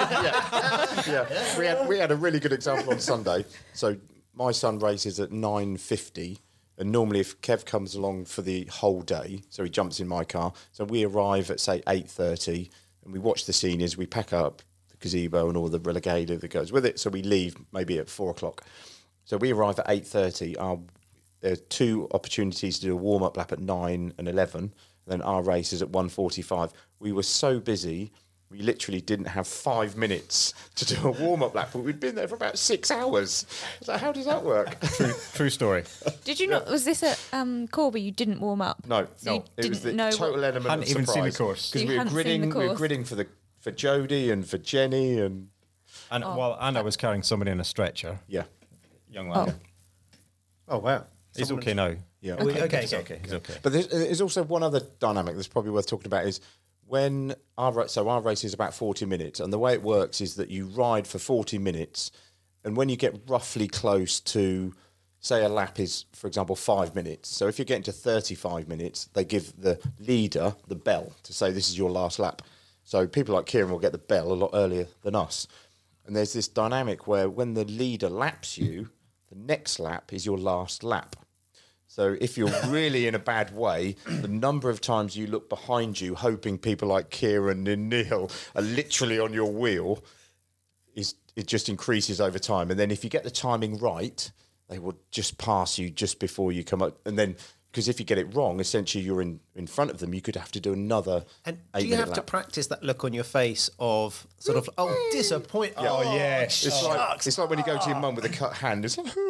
Yeah. We had a really good example on Sunday. So my son races at 9:50. And normally if Kev comes along for the whole day, so he jumps in my car, so we arrive at, say, 8:30 and we watch the seniors, we pack up the gazebo and all the relegata that goes with it, so we leave maybe at 4 o'clock. So we arrive at 8:30. There are 2 opportunities to do a warm-up lap at 9 and 11, and then our race is at 1:45. We were so busy, we literally didn't have 5 minutes to do a warm-up lap, but we'd been there for about 6 hours. So how does that work?
True story.
Did you not? Was this at Corby? You didn't warm up.
No,
So you
no. It was
didn't
the
know
total element
Hadn't
of
even
surprise.
seen the course.
So
Because
you
we were
hadn't seen the
gridding
course.
for Jodie and for Jenny and
And I was carrying somebody in a stretcher,
yeah.
young lad.
Oh, wow.
He's okay now.
Yeah.
Okay.
He's okay. He's okay.
But there's also one other dynamic that's probably worth talking about is when our race is about 40 minutes, and the way it works is that you ride for 40 minutes, and when you get roughly close to, say, a lap is, for example, 5 minutes. So if you're getting to 35 minutes, they give the leader the bell to say this is your last lap. So people like Kieran will get the bell a lot earlier than us. And there's this dynamic where when the leader laps you, the next lap is your last lap. So if you're really in a bad way, the number of times you look behind you hoping people like Kieran and Neil are literally on your wheel, it just increases over time. And then if you get the timing right, they will just pass you just before you come up. And then, because if you get it wrong, essentially you're in front of them. You could have to do another
And
8
do you
minute
have to
lap.
practice that look on your face of sort of, disappoint?
Yeah.
Oh,
yeah.
It's like when you go to your mum with a cut hand. It's like,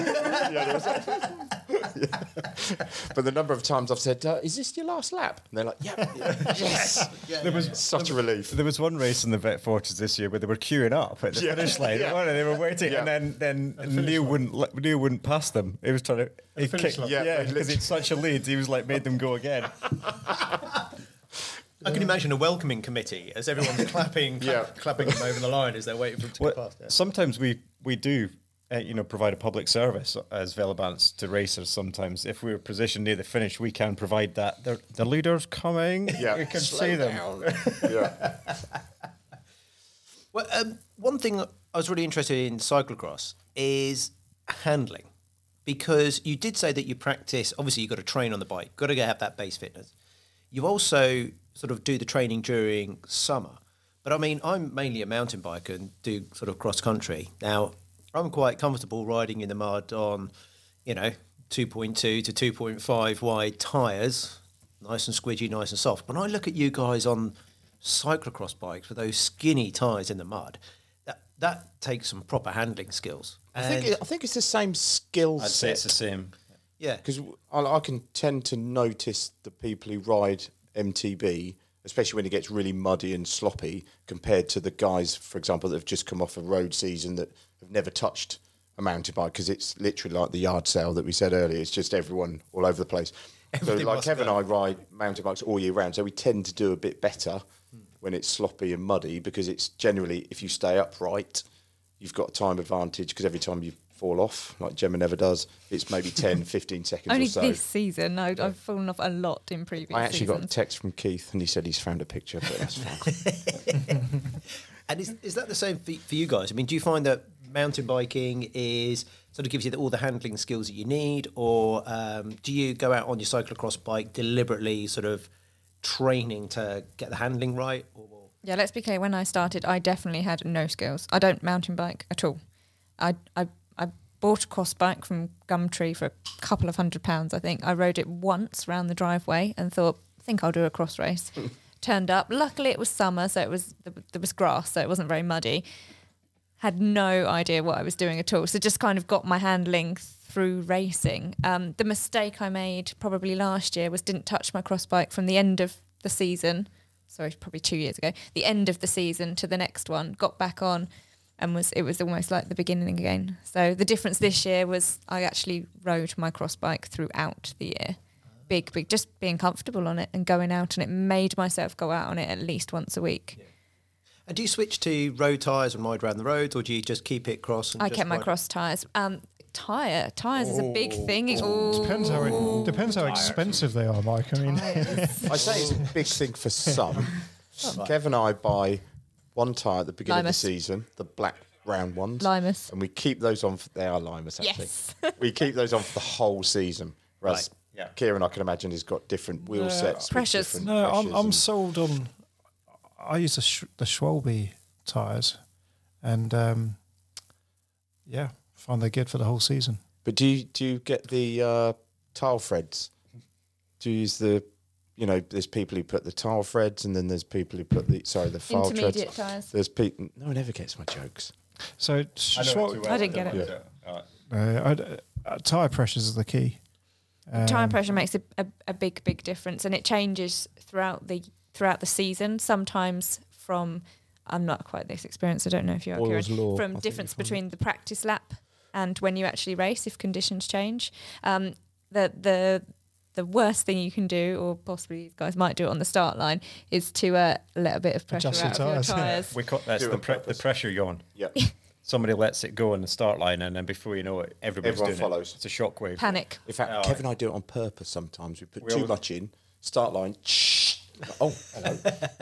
Yeah. But the number of times I've said, "Is this your last lap?" And they're like, "Yeah, yes."
There was
Such a relief.
There was one race in the Vet Fortress this year where they were queuing up at the finish line.
Yeah.
They were waiting,
Yeah.
and then Neil wouldn't pass them. He was trying to
finish line.
yeah,
Yeah,
because it's such a lead. He was like made them go again.
I can imagine a welcoming committee as everyone's clapping them over the line as they're waiting for them to go past. Yeah.
Sometimes we do. Provide a public service as Velobants to racers. Sometimes, if we're positioned near the finish, we can provide that. The leader's coming.
Yeah,
we can
slow
see them.
down. Yeah.
Well, one thing I was really interested in cyclocross is handling, because you did say that you practice. Obviously, you've got to train on the bike, got to have that base fitness. You also sort of do the training during summer. But I mean, I'm mainly a mountain biker and do sort of cross country. Now, I'm quite comfortable riding in the mud on, 2.2 to 2.5 wide tyres, nice and squidgy, nice and soft. When I look at you guys on cyclocross bikes with those skinny tyres in the mud, that takes some proper handling skills.
I think it's the same skill
I'd say
set.
it's the same.
Yeah.
Because I can tend to notice the people who ride MTB, especially when it gets really muddy and sloppy, compared to the guys, for example, that have just come off a road season that have never touched a mountain bike, because it's literally like the yard sale that we said earlier. It's just everyone all over the place.
Everything
So like
must
Kevin
go.
and I ride mountain bikes all year round, so we tend to do a bit better when it's sloppy and muddy, because it's generally, if you stay upright, you've got a time advantage, because every time you fall off, like Gemma never does, it's maybe 10, 15 seconds
Only
or so.
this season. I've fallen off a lot in previous
I actually got a
seasons.
text from Keith and he said he's found a picture, but that's fine.
And is that the same for you guys? I mean, do you find that mountain biking is sort of gives you all the handling skills that you need, or do you go out on your cyclocross bike deliberately sort of training to get the handling right? Or
Yeah, let's be clear. When I started, I definitely had no skills. I don't mountain bike at all. I bought a cross bike from Gumtree for a couple of £100, I think. I rode it once round the driveway and thought, I think I'll do a cross race. Turned up. Luckily, it was summer, so there was grass, so it wasn't very muddy. Had no idea what I was doing at all. So just kind of got my handling through racing. The mistake I made probably last year was didn't touch my cross bike from the end of the season. Sorry, probably 2 years ago. The end of the season to the next one. Got back on. And it was almost like the beginning again. So the difference this year was I actually rode my cross bike throughout the year. Big, just being comfortable on it and going out, and it made myself go out on it at least once a week.
Yeah. And do you switch to road tyres and ride around the roads, or do you just keep it cross? And
I
just
kept my
ride?
cross tyres. Tyres is a big thing.
Depends how expensive they are, Mike. I mean,
I say it's a big thing for some. Kev and I buy one tyre at the beginning of the
Limus.
season, the black round ones.
Limus.
And we keep those on. They are Limus, actually.
Yes.
We keep those on for the whole season. Whereas
Yeah.
Kieran, I can imagine, has got different wheel sets. with
Pressures.
different
no,
pressures
I'm
and-
sold on. I use the Schwalbe tyres, and find they're good for the whole season.
But do you get the tile threads? Do you use the, there's people who put the tile threads, and then there's people who put the file threads.
Intermediate tyres.
There's people. No one ever gets my jokes.
So
I didn't get it.
tyre pressures are the key.
Tyre pressure makes a big difference, and it changes throughout the season. Sometimes from, I'm not quite this experienced, I don't know if you are,
Boyle's
Kieran,
law, I
from
think
difference
you find
between the practice lap and when you actually race, if conditions change. The worst thing you can do, or possibly these guys might do it on the start line, is to let a bit of pressure
Adjust your
out of your
tyres.
tyres.
That's
Do it
the,
on
the
purpose.
pressure yawn.
Yeah.
Somebody lets it go on the start line, and then before you know it, everybody's
Everyone
doing
follows.
it. It's a shockwave.
Panic.
In fact,
Oh,
Kev and I do it on purpose sometimes. We put
We
too
always-
much in, start line, oh, hello,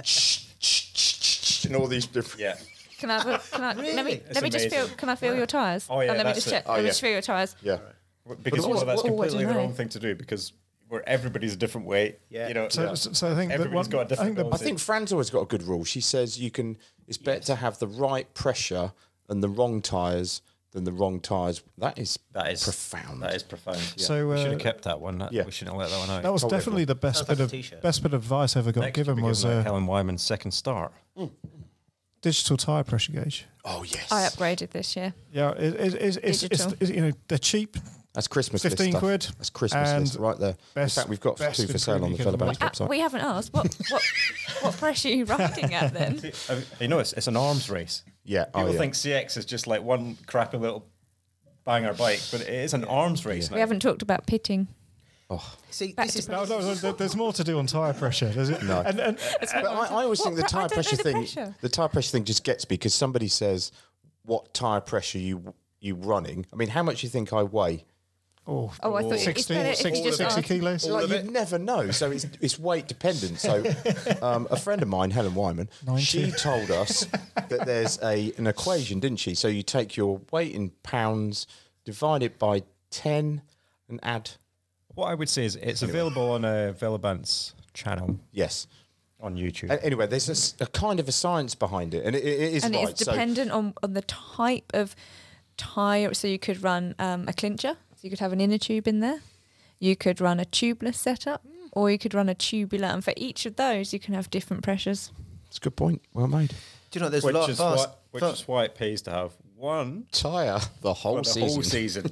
and all these different.
Yeah.
Can I let me
It's
just feel?
amazing.
Can I feel your tyres?
Oh, yeah,
And let me
that's
just
it.
check.
Oh,
Let me
yeah.
just feel your tyres.
Yeah.
Because
But
that's
what do
completely
you
the
know?
wrong thing to do, because where everybody's a different weight.
Yeah.
So I think that
Everybody's got a different
I
ability.
think Fran's always got a good rule. She says it's better to have the right pressure and the wrong tyres than the wrong tyres. That is profound.
That is profound. Yeah.
So,
we should have kept that one.
yeah.
We shouldn't have let that one out.
that was
Probably
definitely the best
Sounds
bit
like a
of
t-shirt.
best bit of advice I ever got
Next
given
we'll be
was
giving out Helen Wyman's second start.
digital tyre pressure gauge.
Oh yes,
I upgraded this year.
Yeah, it's
Digital.
they're cheap.
that's Christmas list
15
stuff.
quid.
That's Christmas
And
list right there.
best-
In fact, we've got
best
two for sale on the
improvement
Fellow
you can
website.
We haven't asked what pressure are you riding at then?
You know, it's an arms race.
Yeah,
People think CX is just like one crappy little banger bike, but it is an arms race now.
We haven't talked about pitting.
See,
Back
this
to
is
No, there's more to do on tyre pressure. There's it?
No.
And
But I always think the
I
tyre
don't know
pressure
the
thing.
pressure.
The tyre pressure thing just gets me because somebody says, "What tyre pressure you running?" I mean, how much do you think I weigh?
I thought it's
60,
better if you
60,
just
60
asked.
kilos.
Like, you never know. So it's weight dependent. So a friend of mine, Helen Wyman,
90.
she told us that there's an equation, didn't she? So you take your weight in pounds, divide it by 10, and add.
What I would say is it's available on a Velobant's channel
Yes.
on YouTube.
Anyway, there's a kind of a science behind it, and it is
And
right.
it's dependent on the type of tyre. So you could run a clincher. So you could have an inner tube in there. You could run a tubeless setup, or you could run a tubular. And for each of those, you can have different pressures.
It's a good point. Well made.
Do you know there's
which
a lot
is
fast.
why it pays to have one
Tyre the whole
for the
season.
whole season.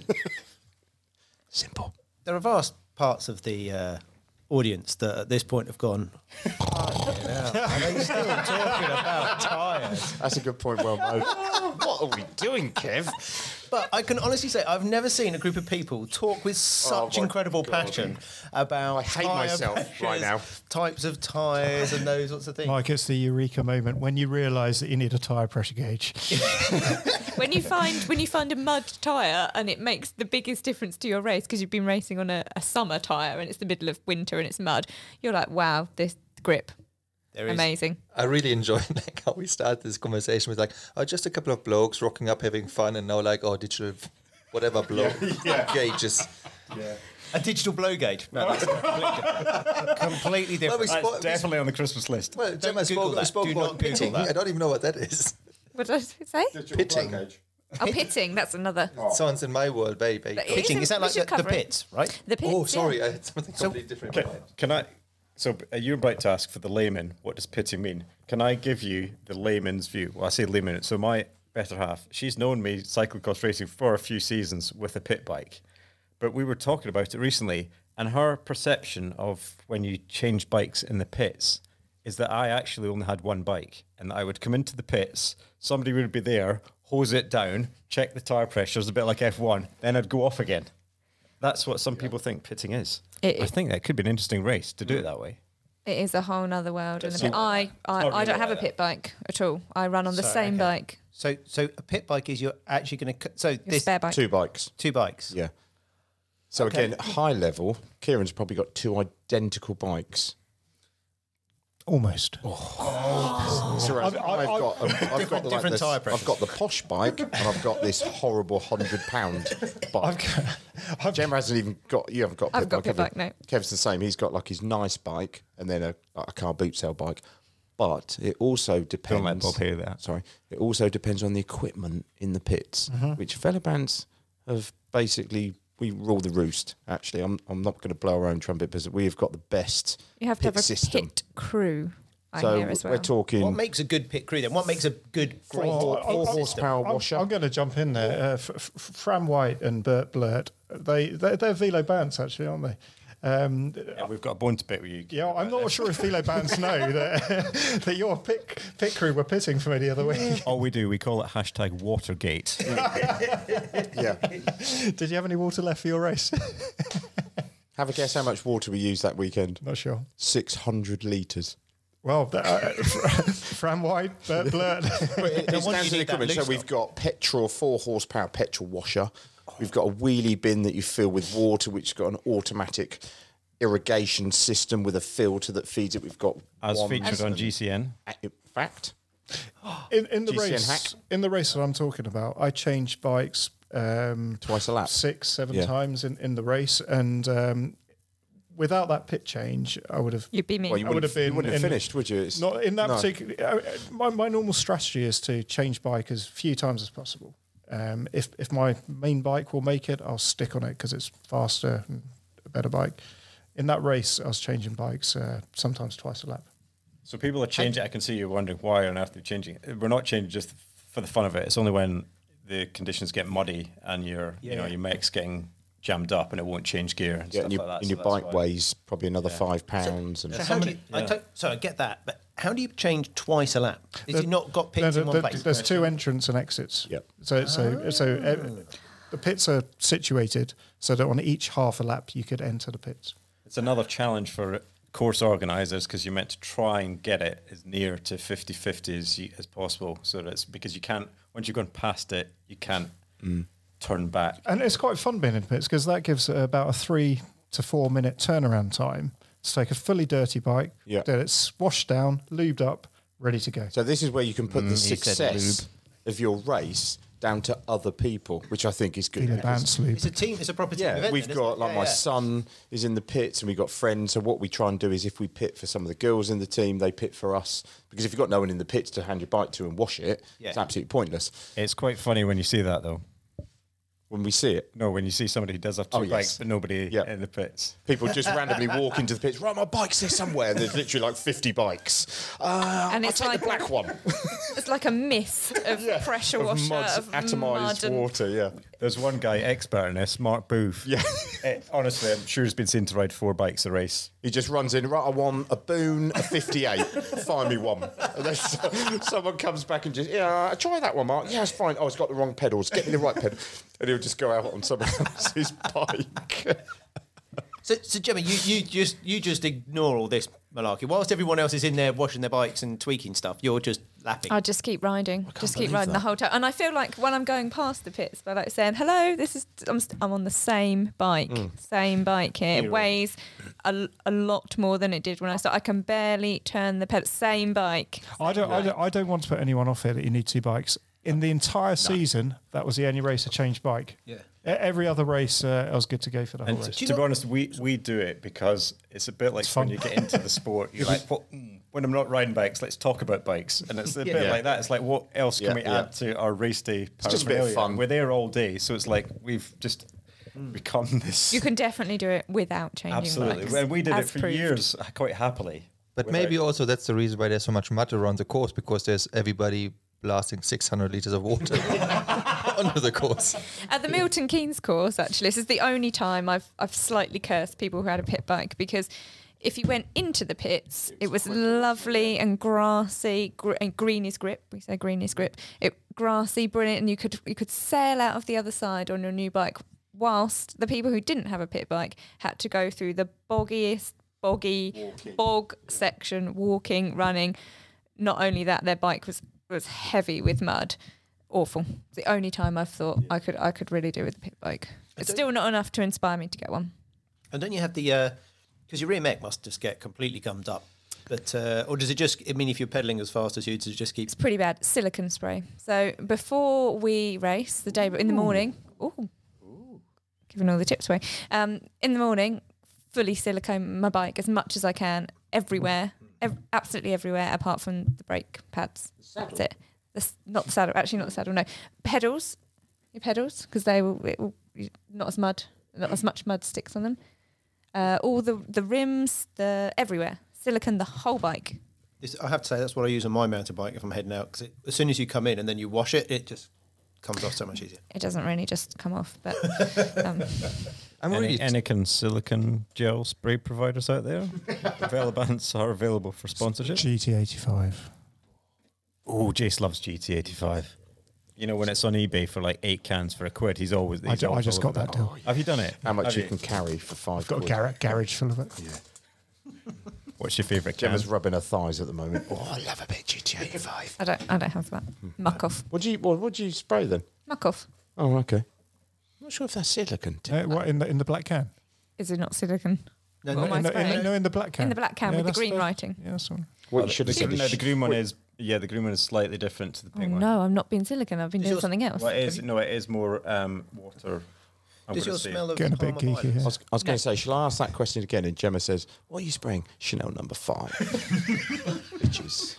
Simple.
There are vast parts of the audience that at this point have gone. Are they still talking about tyres?
That's a good point. Well made. What are we doing, Kev?
But I can honestly say I've never seen a group of people talk with such
my
incredible
God.
passion about
I hate
tyre
myself right
pressures,
now.
types of tyres and those sorts of things.
Like it's the eureka moment when you realise that you need a tyre pressure gauge.
When you find a mud tyre and it makes the biggest difference to your race because you've been racing on a summer tyre and it's the middle of winter and it's mud, you're like, wow, this grip,
There is-
amazing.
I really enjoy like how we start this conversation with like, oh, just a couple of blokes rocking up having fun, and now like, oh, digital whatever bloke gauges.
A digital blow gauge. No, that's completely different.
That's definitely on the Christmas list.
Well, Gemma
Google that.
spoke
Do
about
not Google
pitting.
that.
I don't even know what that is.
What did I say?
Pitting.
Oh, pitting. That's another.
Sounds in my world very, very.
But it
Pitching,
isn't-
is that
we
like
should
the
cover it.
pits, right?
The pits.
Oh, sorry,
yeah.
I had something completely different. in mind.
Can I? So you're about to ask for the layman. What does pitting mean? Can I give you the layman's view? Well, I say layman. So my better half, she's known me cyclocross racing for a few seasons with a pit bike, but we were talking about it recently, and her perception of when you change bikes in the pits is that I actually only had one bike, and that I would come into the pits, somebody would be there, hose it down, check the tire pressures, a bit like F1, then I'd go off again. That's what some people think pitting is. I think that could be an interesting race to do it that way.
It is a whole nother world. And
not
I
really
don't have a
like
pit bike at all. I run on the
Sorry,
same
okay.
bike.
So a pit bike is you're actually going to... So
Your
this
spare bike.
Two bikes.
two bikes.
Yeah. So
Okay.
again, high level, Kieran's probably got two identical bikes.
Almost.
So I've got
different tyre pressures.
I've got the posh bike and I've got this horrible £100 bike. Gemma hasn't even got. You haven't got. A
I've
pit
got a
bike,
pit
have you?
bike, no.
Kev's the same. He's got like his nice bike and then a car boot sale bike. But it also depends.
Don't let Bob hear that.
Sorry. It also depends on the equipment in the pits, which Velobands have basically. We rule the roost. Actually, I'm not going to blow our own trumpet because we have got the best
You have to
pit
have a
system.
pit crew. I
So
hear as well.
we're talking
What makes a good pit crew then? What makes a good great
four
pit system?
horsepower washer.
I'm going to jump in there. Fran White and Bert Blurt, they're Velo Bands actually, aren't they?
Yeah, we've got a bone to pick with you.
Yeah, I'm not sure if Velo Bands know that your pit crew were pitting for me the other week.
All we do, we call it hashtag Watergate.
Yeah.
Did you have any water left for your race?
Have a guess how much water we used that weekend.
Not sure.
600 litres.
Well, Fran White, Bert Blurt.
It's
what do
down
you
to the
need that
equipment. So
loose
we've got petrol, 4 horsepower petrol washer. We've got a wheelie bin that you fill with water, which has got an automatic irrigation system with a filter that feeds it. We've got
As
one-
featured on GCN.
In fact,
in the
GCN
race,
hack.
in the race that I'm talking about, I changed bikes
twice a lap.
6-7
Yeah.
times in the race, and without that pit change, I would have.
You'd be me.
Well, you
I would
wouldn't
have been
you wouldn't have
in-
finished, would you? It's,
Not in that
no.
particular. My normal strategy is to change bike as few times as possible. If my main bike will make it, I'll stick on it because it's faster and a better bike. In that race, I was changing bikes sometimes twice a lap.
So people are changing. I can see you wondering why on earth they're changing. We're not changing just for the fun of it. It's only when the conditions get muddy and your your mech's getting jammed up and it won't change gear and
Yeah,
stuff
and your,
like that.
and
So
your
that's
bike
why.
weighs probably another £5. And
So how do you, I get that, but how do you change twice a lap? Is it not got pits in one place?
There's two entrance and exits.
Yep.
So the pits are situated so that on each half a lap you could enter the pits.
It's another challenge for course organisers because you're meant to try and get it as near to 50-50 as possible. So that's because you can't, once you've gone past it, you can't turn back.
And it's quite fun being in pits because that gives about a 3 to 4 minute turnaround time to take a fully dirty bike,
Yeah.
get it washed down, lubed up, ready to go.
So this is where you can put the
said
success of your race down to other people, which I think is good.
Velo
because-
Bands lube.
It's a team. It's a proper team
Yeah,
event.
we've
then,
got
isn't it?
like
Yeah,
my
yeah.
son is in the pits, and we've got friends. So what we try and do is, if we pit for some of the girls in the team, they pit for us. Because if you've got no one in the pits to hand your bike to and wash it, it's
Yeah.
absolutely pointless.
It's quite funny when you see that though.
When we see it,
No, when you see somebody who does have two
Oh, yes.
bikes but nobody
Yeah.
in the pits.
people just randomly walk into the pits. Right, my bike's here somewhere, and there's literally like 50 bikes.
And
I'll
it's
take
like
the black one.
It's like a mist of pressure washer
mud,
of
atomised
mud and
water. Yeah,
There's one guy expert in this, Mark Booth.
yeah.
Honestly, I'm sure he's been seen to ride 4 bikes a race.
He just runs in, right, I want a Boone, a 58. Find me one. And then someone comes back and just, yeah, try that one, Mark. Yeah, it's fine. Oh, it's got the wrong pedals. Get me the right pedal. And he'll just go out on someone else's bike.
So Gemma, you just ignore all this malarkey. Whilst everyone else is in there washing their bikes and tweaking stuff, you're just lapping.
I just keep riding, just keep
believe
riding
that.
the whole time. And I feel like when I'm going past the pits, they're like saying, "Hello, I'm on the same bike, same bike here. It weighs a lot more than it did when I started. I can barely turn the pedal. Same bike.
I don't want to put anyone off here that you need 2 bikes. In the entire season, that was the only race I changed bike.
Yeah.
Every other race, I was good to go for the whole
And
race.
to be honest, we do it because it's a bit like
It's fun.
when you get into the sport, you're like, well, when I'm not riding bikes, let's talk about bikes. And it's a bit
Yeah.
like that. It's like, what else can
Yeah,
we
yeah.
add to our race day
just a bit of
paraphernalia?
fun.
We're there all day. So it's like we've just become this.
You can definitely do it without changing
Absolutely.
bikes,
And we did it
as
for
proved.
years quite happily.
But
without-
maybe also that's the reason why there's so much mud around the course, because there's everybody blasting 600 liters of water onto the course.
At the Milton Keynes course, actually, this is the only time I've slightly cursed people who had a pit bike, because if you went into the pits, it was lovely and grassy, and green is grip. We say green is grip. It grassy, brilliant, and you could sail out of the other side on your new bike. Whilst the people who didn't have a pit bike had to go through the bog section, walking, running. Not only that, their bike was heavy with mud. Awful. It's the only time I've thought I could really do with a pit bike. It's still not enough to inspire me to get one.
And don't you have the because your rear mech must just get completely gummed up, but or does it just? I mean, if you're pedaling as fast as you, does it just keep?
It's pretty bad. Silicone spray. So before we race, the day in the morning, giving all the tips away. In the morning, fully silicone my bike as much as I can, everywhere, absolutely everywhere, apart from the brake pads. That's it. Not the saddle. Actually, not the saddle. No, pedals. Your pedals, because not as much mud sticks on them. All the rims, everywhere, silicone the whole bike.
I have to say that's what I use on my mountain bike if I'm heading out, because as soon as you come in and then you wash it, it just comes off so much easier.
It doesn't really just come off, but
I'm really
Anakin silicon gel spray providers out there. Velobants are available for sponsorship.
GT85.
Oh, Jace loves GT85. You know, when it's on eBay for like 8 cans for £1, he's always.
I just got that deal.
Have you done it?
How much
Have
you can carry for £5?
Got a garage full of it.
What's your favourite can?
Gemma's rubbing her thighs at the moment. Oh, I love a bit GT85.
I don't have that. Muck off.
What do you spray then?
Muck off.
Oh, okay. I'm not sure if that's silicon.
What in the black can?
Is it not silicone?
No,
Or am I
In the
spraying?
black can.
In the black can with the
that's
green writing.
Yeah, that's one.
What you should have said.
No, the green one is. Yeah, the green one is slightly different to the
Oh
pink one.
no, I'm not being silicone. I've been doing something else.
Well, it is, no, it is more water.
Does yours smell of
Getting a bit
Palmer
geeky
Violet?
here.
I was going to say, shall I ask that question again? And Gemma says, "What are you spraying?" Chanel number 5. Bitches.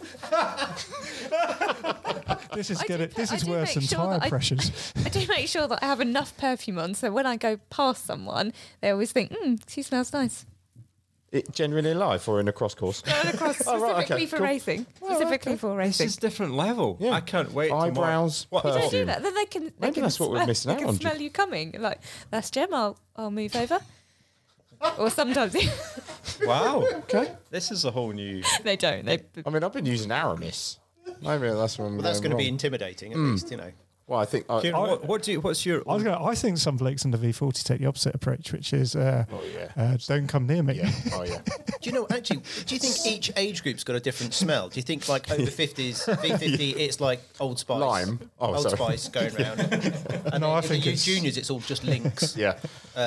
This is
I
good.
do
This
put-
is
I do
worse
make
than
sure
tyre
that I-
pressures.
I do make sure that I have enough perfume on, so when I go past someone, they always think, she smells nice.
It genuinely in life or in a cross course?
Going across
Oh, right,
specifically
okay,
for
cool.
racing. Specifically for
This
racing.
is different level.
Yeah.
I can't wait.
Eyebrows,
What?
You don't do
perfume.
that. Then they can.
Maybe that's what we're missing
they
out
can
on,
smell you coming. Like, that's Gem. I'll move over. Or sometimes
Wow.
Okay.
This is a whole new.
they don't. They
I mean, I've been using Aramis. Maybe that's what I'm
Well, that's going to be
wrong.
intimidating, at least, you know.
Well, I think.
Kieran, what's your?
I think some blokes in the V40 take the opposite approach, which is don't come near me.
Oh yeah.
Do you know, actually, do you think each age group's got a different smell? Do you think, like, over 50s, V50, it's like Old Spice?
Lime. Oh,
Old
sorry.
Spice going round. And
No, I
then
think
you
it's-
juniors, it's all just Lynx.
Yeah.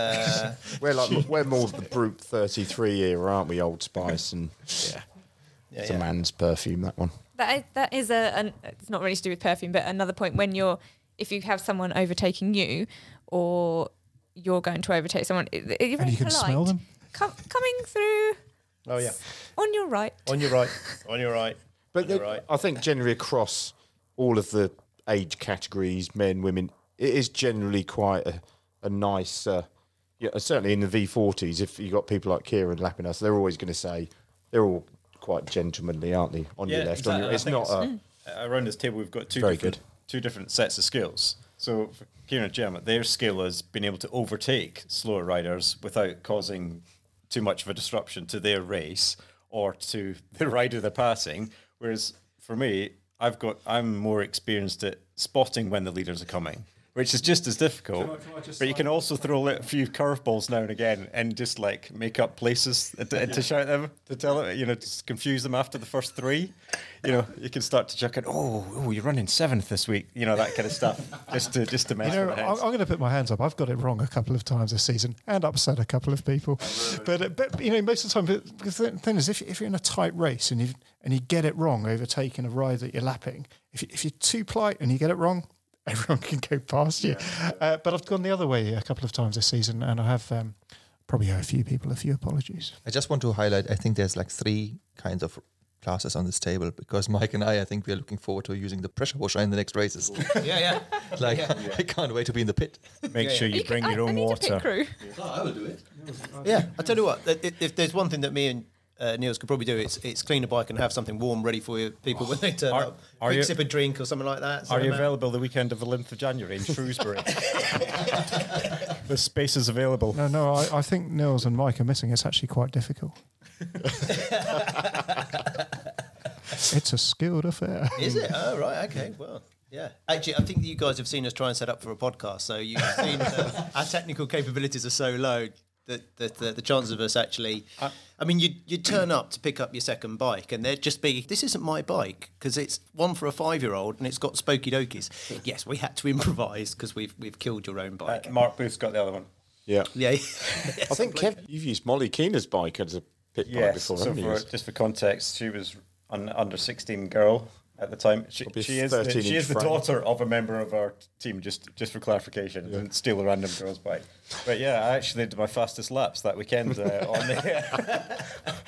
We're more the Brute 33 era, aren't we? Old Spice and
Yeah,
it's a man's perfume. That one.
that is it's not really to do with perfume, but another point when if you have someone overtaking you, or you're going to overtake someone, you're very
And you can
polite.
smell them.
Coming through
Oh, yeah.
on your right.
On your right. On your right.
But
On your right.
I think generally across all of the age categories, men, women, it is generally quite a nice. Certainly in the V40s, if you got people like Kieran lapping us, they're always going to say they're all quite gentlemanly, aren't they? On your left, on your, it's not
around this table. We've got
Very good.
two different sets of skills. So for Kieran and Gemma, their skill is being able to overtake slower riders without causing too much of a disruption to their race or to the rider they're passing. Whereas for me, I'm more experienced at spotting when the leaders are coming, which is just as difficult. But you can also throw a few curveballs now and again and just like make up places to shout them, to tell them, just confuse them after the first 3. You can start to chuck it. Oh, you're running 7th this week. that kind of stuff, just to mess with the
I'm
heads.
going to put my hands up. I've got it wrong a couple of times this season and upset a couple of people. But most of the time, because the thing is, if you're in a tight race and you get it wrong, overtaking a ride that you're lapping, if you're too polite and you get it wrong, everyone can go past you. But I've gone the other way a couple of times this season, and I have probably owe a few people a few apologies.
I just want to highlight, I think there's like 3 kinds of classes on this table, because Mike and I think we are looking forward to using the pressure washer in the next races.
Yeah.
Like, I can't wait to be in the pit.
Make sure you bring your own
I need
water.
a pit crew.
I will do it. Yeah, I tell you what, if there's one thing that me and Niels could probably do, it's clean a bike and have something warm ready for you, people when they turn up.
are
Quick
you-
sip a drink or something like that.
Are you available the weekend of the 11th of January in Shrewsbury? The space is available.
No, I think Nils and Mike are missing. It's actually quite difficult. It's a skilled affair.
Is it? Oh, right. Okay. Well, yeah. Actually, I think you guys have seen us try and set up for a podcast, so you've seen our technical capabilities are so low that the chances of us actually... I mean, you'd turn up to pick up your second bike and there'd just be, this isn't my bike because it's one for a 5-year-old and it's got spokey dokies. Yes, we had to improvise because we've killed your own bike.
Mark Booth's got the other one.
Yeah.
Yeah.
I think, Kev, you've used Molly Keener's bike as a pit bike before,
so
haven't you?
just for context, she was an under 16 girl at the time. She
Probably
is
13
she is the
inch frame.
daughter of a member of our team, just for clarification. I didn't steal a random girl's bike. But yeah, I actually did my fastest laps that weekend on the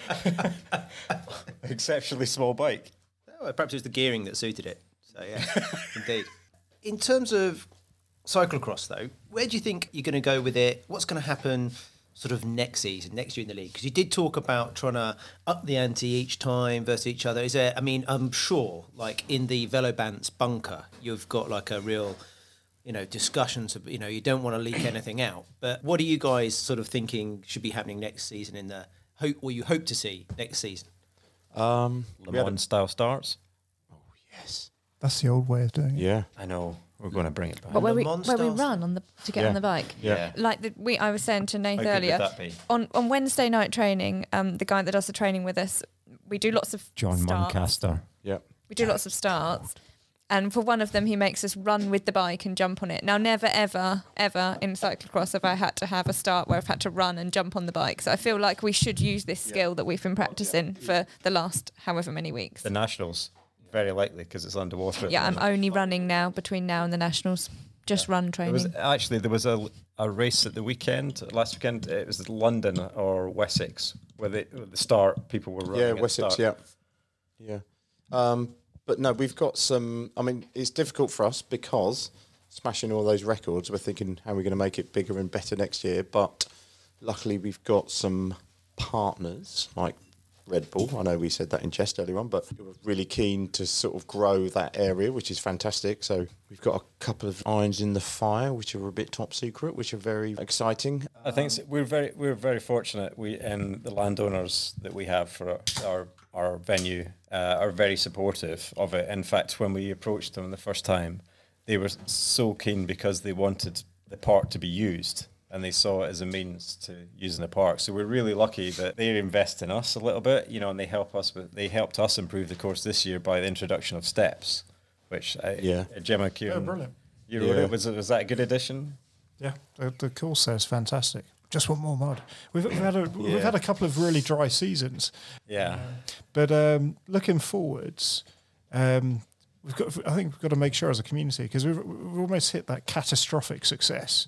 exceptionally small bike.
Oh, perhaps it was the gearing that suited it. So yeah, indeed. In terms of cyclocross, though, where do you think you're going to go with it? What's going to happen sort of next season, next year in the league? Because you did talk about trying to up the ante each time versus each other. Is there? I mean, I'm sure, like in the Velobant's bunker, you've got like a real, discussions. You don't want to leak anything out. But what are you guys sort of thinking should be happening next season in the hope, or you hope to see next season?
Le Mans style starts.
Yes.
That's the old way of doing it.
Yeah.
I know. We're going to bring it back.
But where we
Monsters.
run to get on the bike.
Yeah.
Like I was saying to Nath
How good would
earlier,
that be?
on Wednesday night training, the guy that does the training with us, we do lots of
John
starts.
Muncaster.
Yeah.
We do lots of starts. And for one of them, he makes us run with the bike and jump on it. Now, never, ever, ever in cyclocross have I had to have a start where I've had to run and jump on the bike. So I feel like we should use this skill that we've been practicing for the last however many weeks.
The Nationals, very likely because it's underwater.
Yeah, I'm only running now between now and the Nationals. Just run
There was
training.
a race at the last weekend. It was London or Wessex where the start people were running.
Yeah,
at the
Wessex,
start.
yeah. But no, we've got some... I mean, it's difficult for us because smashing all those records, we're thinking how we're going to make it bigger and better next year. But luckily, we've got some partners like Red Bull. I know we said that in jest earlier on, but we're really keen to sort of grow that area, which is fantastic. So we've got a couple of irons in the fire, which are a bit top secret, which are very exciting.
I think we're very fortunate. We and the landowners that we have for our venue are very supportive of it. In fact, when we approached them the first time, they were so keen because they wanted the park to be used. And they saw it as a means to using the park. So we're really lucky that they invest in us a little bit, and they help us. They helped us improve the course this year by the introduction of steps, which Gemma Kieran,
brilliant.
You wrote it. Was that a good addition?
Yeah, the course there is fantastic. Just want more mud. We've had a couple of really dry seasons.
Yeah.
But looking forwards, I think we've got to make sure as a community, because we've almost hit that catastrophic success.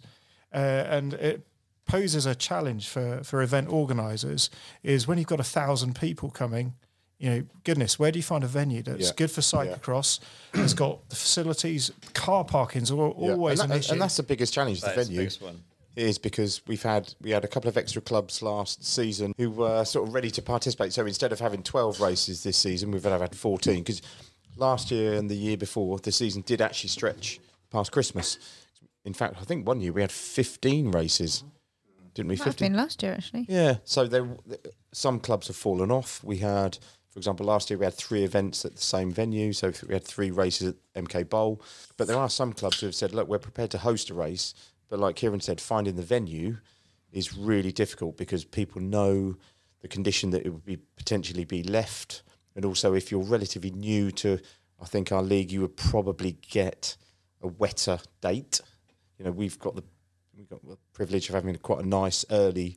And it poses a challenge for event organisers, is when you've got 1,000 people coming, goodness, where do you find a venue that's good for cyclocross, has got the facilities, car parking's always an issue.
And that's the biggest challenge, the
That's the
venue.
biggest one.
Is because we had a couple of extra clubs last season who were sort of ready to participate. So instead of having 12 races this season, we've had 14, because last year and the year before, the season did actually stretch past Christmas. In fact, I think one year we had 15 races, didn't we?
Might have
15?
been last year, actually.
Yeah. So some clubs have fallen off. We had, for example, last year we had 3 events at the same venue. So we had 3 races at MK Bowl. But there are some clubs who have said, look, we're prepared to host a race. But like Kieran said, finding the venue is really difficult because people know the condition that it would be potentially be left. And also, if you're relatively new to, I think, our league, you would probably get a wetter date. We've got the privilege of having quite a nice early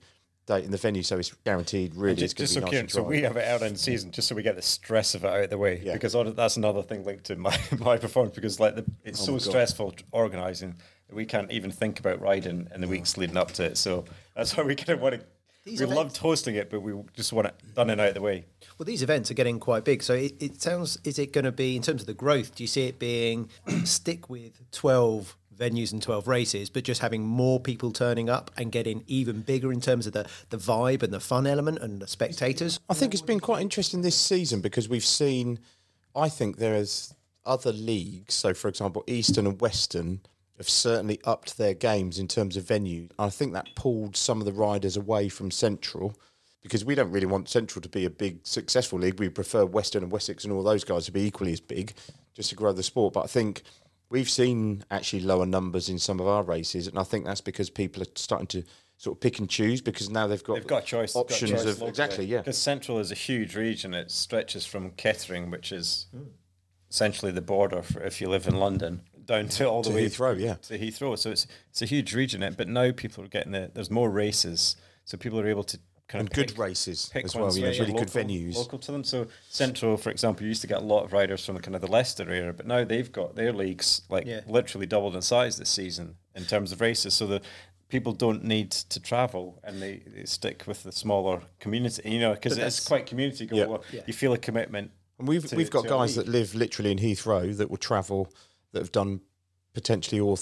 date in the venue, so it's guaranteed. Really, it's
just
going
so
to be nice and
so
dry.
we have it out in season just so we get the stress of it out of the way.
Yeah.
Because that's another thing linked to my performance, because like it's so stressful organising that we can't even think about riding in the weeks leading up to it. So that's why we kind of want to. We loved hosting it, but we just want it done and out of the way.
Well, these events are getting quite big. So it sounds, is it going to be, in terms of the growth, do you see it being stick with 12 venues and 12 races, but just having more people turning up and getting even bigger in terms of the vibe and the fun element and the spectators?
I think it's been quite interesting this season because we've seen, I think there's other leagues, so for example, Eastern and Western have certainly upped their games in terms of venue. I think that pulled some of the riders away from Central because we don't really want Central to be a big, successful league. We prefer Western and Wessex and all those guys to be equally as big just to grow the sport. But I think we've seen actually lower numbers in some of our races, and I think that's because people are starting to sort of pick and choose because now they've got
choice
options
choice
of
locally.
exactly, yeah.
Because Central is a huge region. It stretches from Kettering, which is essentially the border for if you live in London, down to all the way
Heathrow, yeah.
to Heathrow. So it's a huge region. But now people are getting there's more races, so people are able to kind
And
of
good races
pick
as well,
ones
you know,
that are
really good venues.
local to them. So Central, for example, used to get a lot of riders from kind of the Leicester area, but now they've got their leagues literally doubled in size this season in terms of races. So the people don't need to travel and they stick with the smaller community, you know, because it's quite community goal.
Yeah.
You feel a commitment.
And we've got guys that live literally in Heathrow that will travel, that have done potentially all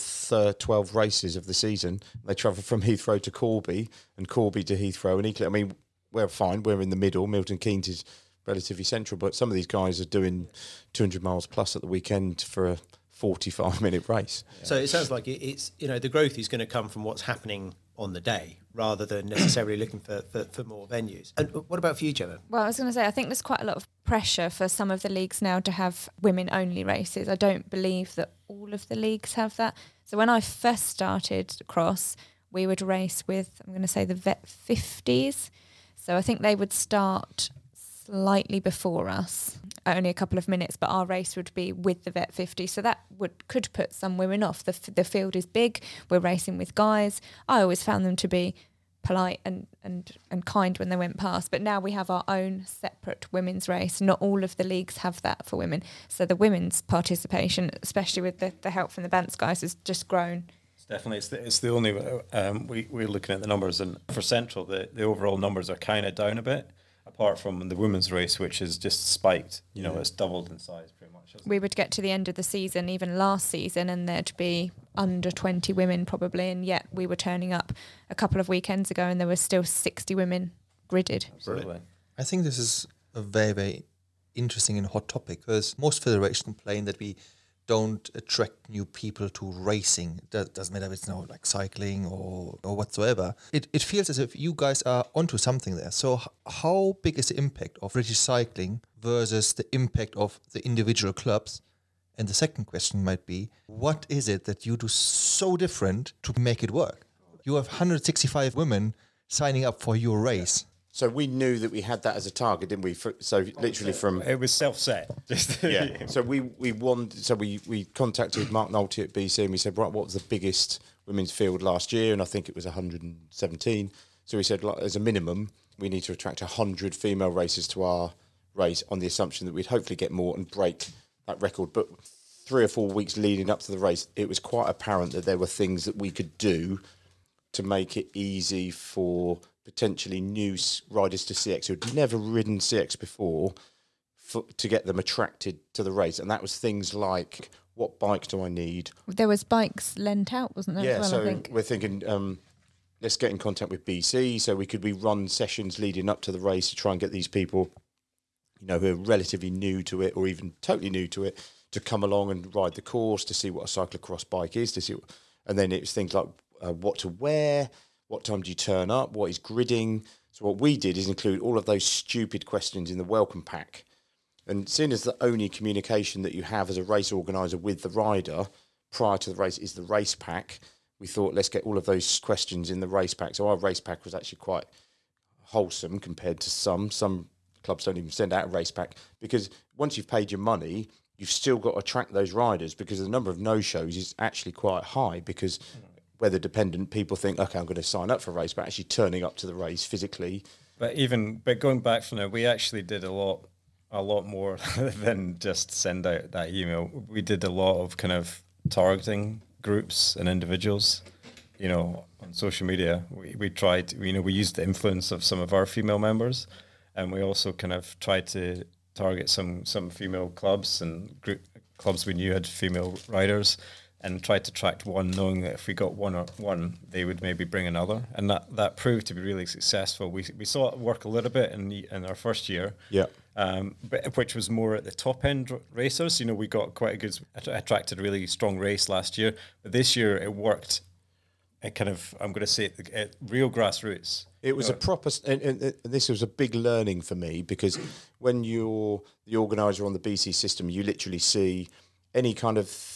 12 races of the season. They travel from Heathrow to Corby and Corby to Heathrow and equally. I mean, we're fine. We're in the middle. Milton Keynes is relatively central, but some of these guys are doing 200 miles plus at the weekend for a 45-minute race.
So it sounds like it's, you know, the growth is going to come from what's happening on the day rather than necessarily looking for more venues. And what about for you, Gemma?
Well, I was going to say, I think there's quite a lot of pressure for some of the leagues now to have women-only races. I don't believe that all of the leagues have that. So when I first started cross, we would race with, I'm going to say, the Vet 50s. So I think they would start slightly before us, only a couple of minutes, but our race would be with the Vet 50. So that could put some women off. The field is big. We're racing with guys. I always found them to be polite and kind when they went past. But now we have our own separate women's race. Not all of the leagues have that for women. So the women's participation, especially with the help from the Bants guys, has just grown.
Definitely, it's the only we're looking at the numbers, and for Central, the overall numbers are kind of down a bit, apart from the women's race, which is just spiked. You know, it's doubled in size pretty much.
We would get to the end of the season, even last season, and there'd be under 20 women probably, and yet we were turning up a couple of weekends ago and there were still 60 women gridded.
Absolutely.
I think this is a very, very interesting and hot topic because most federations complain that we don't attract new people to racing. That doesn't matter if it's now like cycling or whatsoever. It feels as if you guys are onto something there. So how big is the impact of British cycling versus the impact of the individual clubs? And the second question might be, what is it that you do so different to make it work? You have 165 women signing up for your race.
So we knew that we had that as a target, didn't we? So literally from
It was self-set.
yeah. So we contacted Mark Nolte at BC and we said, right, what was the biggest women's field last year? And I think it was 117. So we said, like, as a minimum, we need to attract 100 female racers to our race on the assumption that we'd hopefully get more and break that record. But 3 or 4 weeks leading up to the race, it was quite apparent that there were things that we could do to make it easy for potentially new riders to CX who had never ridden CX before to get them attracted to the race. And that was things like, what bike do I need?
There was bikes lent out, wasn't there?
Yeah,
as well, I
so
think.
we're thinking, let's get in contact with BC. So we run sessions leading up to the race to try and get these people, you know, who are relatively new to it or even totally new to it, to come along and ride the course, to see what a cyclocross bike is, and then it was things like what to wear, what time do you turn up, what is gridding. So what we did is include all of those stupid questions in the welcome pack. And seeing as the only communication that you have as a race organiser with the rider prior to the race is the race pack, we thought, let's get all of those questions in the race pack. So our race pack was actually quite wholesome compared to some. Some clubs don't even send out a race pack because once you've paid your money, you've still got to attract those riders because the number of no-shows is actually quite high because weather dependent. People think, okay, I'm going to sign up for a race, but actually turning up to the race physically.
But going back from it, we actually did a lot more than just send out that email. We did a lot of kind of targeting groups and individuals, on social media. We tried, we used the influence of some of our female members, and we also kind of tried to target some female clubs and clubs we knew had female riders, and tried to attract one, knowing that if we got one, they would maybe bring another, and that proved to be really successful. We saw it work a little bit in our first year, but which was more at the top end racers. We got quite a good, attracted a really strong race last year, but this year it worked. It kind of, I'm going to say it, real grassroots.
It was a proper, and this was a big learning for me, because when you're the organizer on the BC system, you literally see any kind of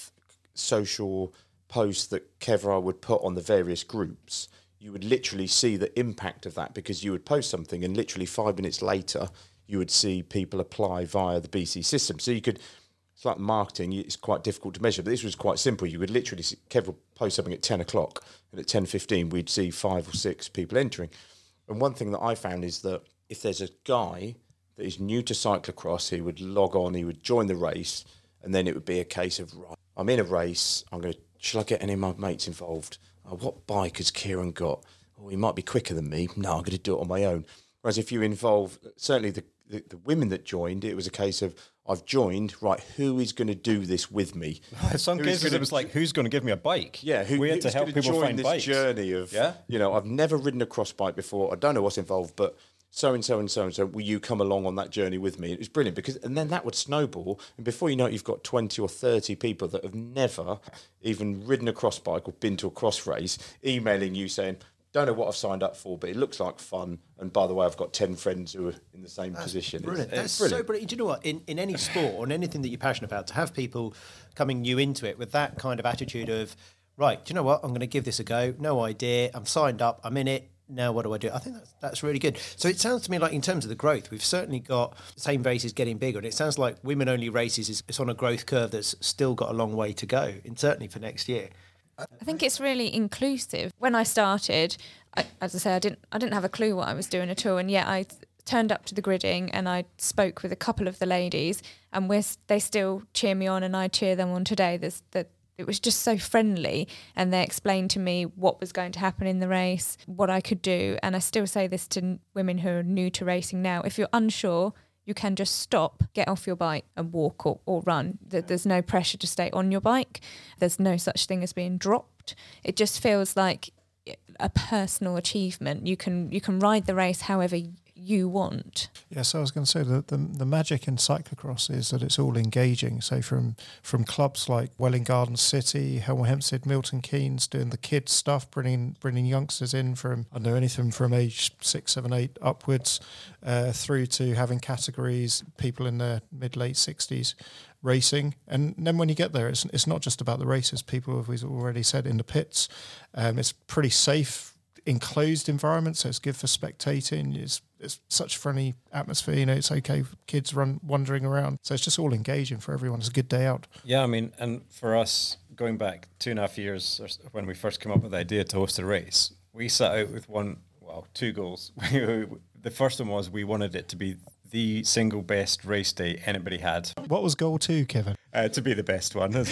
social post that Kevlar would put on the various groups. You would literally see the impact of that, because you would post something and literally 5 minutes later you would see people apply via the BC system. So you could, it's like marketing, it's quite difficult to measure, but this was quite simple. You would literally see Kevlar post something at 10 o'clock, and at 10:15 we'd see 5 or 6 people entering. And one thing that I found is that if there's a guy that is new to cyclocross, he would log on, he would join the race, and then it would be a case of, right, I'm in a race, shall I get any of my mates involved? Oh, what bike has Kieran got? Oh, he might be quicker than me. No, I'm going to do it on my own. Whereas if you involve, certainly the women that joined, it was a case of, I've joined, right, who is going to do this with me?
In some cases it was like, who's going to give me a bike?
Yeah,
we had to help people find
this
bikes.
Journey of, I've never ridden a cross bike before. I don't know what's involved, but so-and-so and so-and-so, will you come along on that journey with me? It was brilliant, and then that would snowball, and before you know it, you've got 20 or 30 people that have never even ridden a cross bike or been to a cross race, emailing you saying, don't know what I've signed up for, but it looks like fun, and by the way, I've got 10 friends who are in the same position.
Brilliant.
It's
That's so brilliant. Do you know what? In any sport or in anything that you're passionate about, to have people coming new into it with that kind of attitude of, right, do you know what? I'm going to give this a go. No idea. I'm signed up. I'm in it. Now what do I do? I think that's really good. So it sounds to me like, in terms of the growth, we've certainly got the same races getting bigger, and it sounds like women-only races it's on a growth curve that's still got a long way to go, and certainly for next year.
I think it's really inclusive. When I started, as I say, I didn't have a clue what I was doing at all, and yet I turned up to the gridding and I spoke with a couple of the ladies, and they still cheer me on, and I cheer them on today. It was just so friendly, and they explained to me what was going to happen in the race, what I could do. And I still say this to women who are new to racing now: if you're unsure, you can just stop, get off your bike and walk or run. There's no pressure to stay on your bike. There's no such thing as being dropped. It just feels like a personal achievement. You can ride the race however you want.
Yes, I was going to say that the magic in cyclocross is that it's all engaging. So from clubs like Welwyn Garden City, Hemel Hempstead, Milton Keynes, doing the kids stuff, bringing youngsters in from, I don't know, anything from age 6, 7, 8 upwards, through to having categories, people in their mid-late 60s racing. And then when you get there, it's not just about the races. People, as we've already said, in the pits. It's pretty safe, enclosed environment, so it's good for spectating. It's such a friendly atmosphere, it's okay for kids wandering around, so it's just all engaging for everyone. It's a good day out.
Yeah, I mean, and for us, going back 2.5 years when we first came up with the idea to host a race, we set out with two goals. The first one was we wanted it to be the single best race day anybody had.
What was goal 2, Kevin?
To be the best one as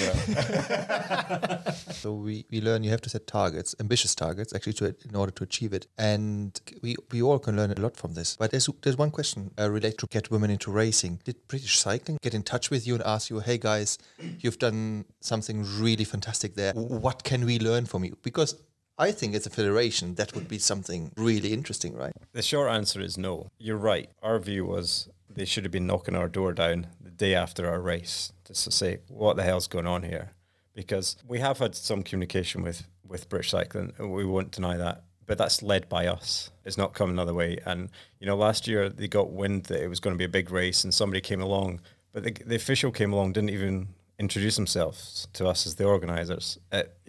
well.
So we learn you have to set targets, ambitious targets, actually, in order to achieve it. And we all can learn a lot from this. But there's one question related to get women into racing. Did British Cycling get in touch with you and ask you, hey guys, you've done something really fantastic there. What can we learn from you? Because I think as a federation, that would be something really interesting, right?
The short answer is no. You're right. Our view was they should have been knocking our door down the day after our race just to say, what the hell's going on here? Because we have had some communication with British Cycling, and we won't deny that, but that's led by us. It's not come another way. And, last year they got wind that it was going to be a big race, and somebody came along, but the official came along, didn't even introduce themselves to us as the organisers,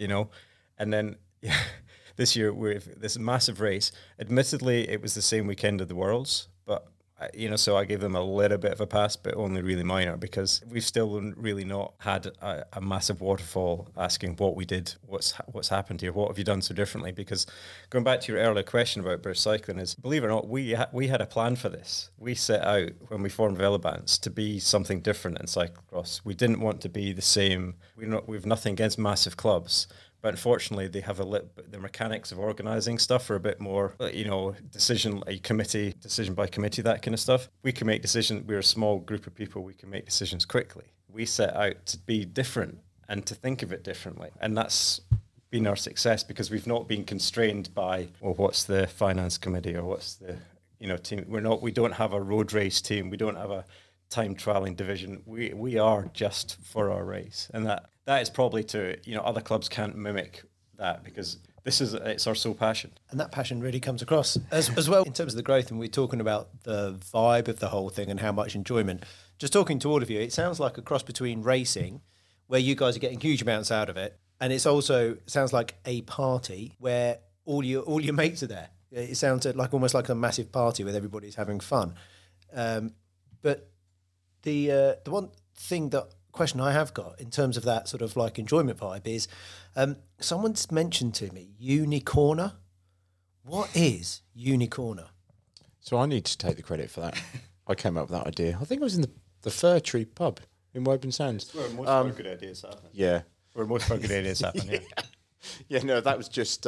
and then... This year with this massive race, admittedly, it was the same weekend of the Worlds, but So I gave them a little bit of a pass, but only really minor, because we've still really not had a massive waterfall asking what we did, what's happened here, what have you done so differently? Because going back to your earlier question about British cycling, is, believe it or not, we had a plan for this. We set out when we formed Velobans to be something different in cyclocross. We didn't want to be the same. We've nothing against massive clubs. But unfortunately, they have the mechanics of organising stuff are a bit more, decision by committee, that kind of stuff. We can make decisions. We're a small group of people. We can make decisions quickly. We set out to be different and to think of it differently. And that's been our success, because we've not been constrained by, well, what's the finance committee or what's the, team. We don't have a road race team. We don't have a time trialing division. We are just for our race. And that is probably other clubs can't mimic that, because it's our sole passion.
And that passion really comes across as well in terms of the growth. And we're talking about the vibe of the whole thing and how much enjoyment. Just talking to all of you, it sounds like a cross between racing, where you guys are getting huge amounts out of it, and it's also sounds like a party where all your mates are there. It sounds like almost like a massive party with everybody's having fun. But the one question I have got in terms of that sort of like enjoyment vibe is, someone's mentioned to me Unicorner. What is Unicorner?
So I need to take the credit for that. I came up with that idea. I think it was in the Fir Tree pub in Woburn Sands.
Where most of our good ideas happen.
Yeah.
Where most of our good ideas happen, yeah.
Yeah, no, that was just...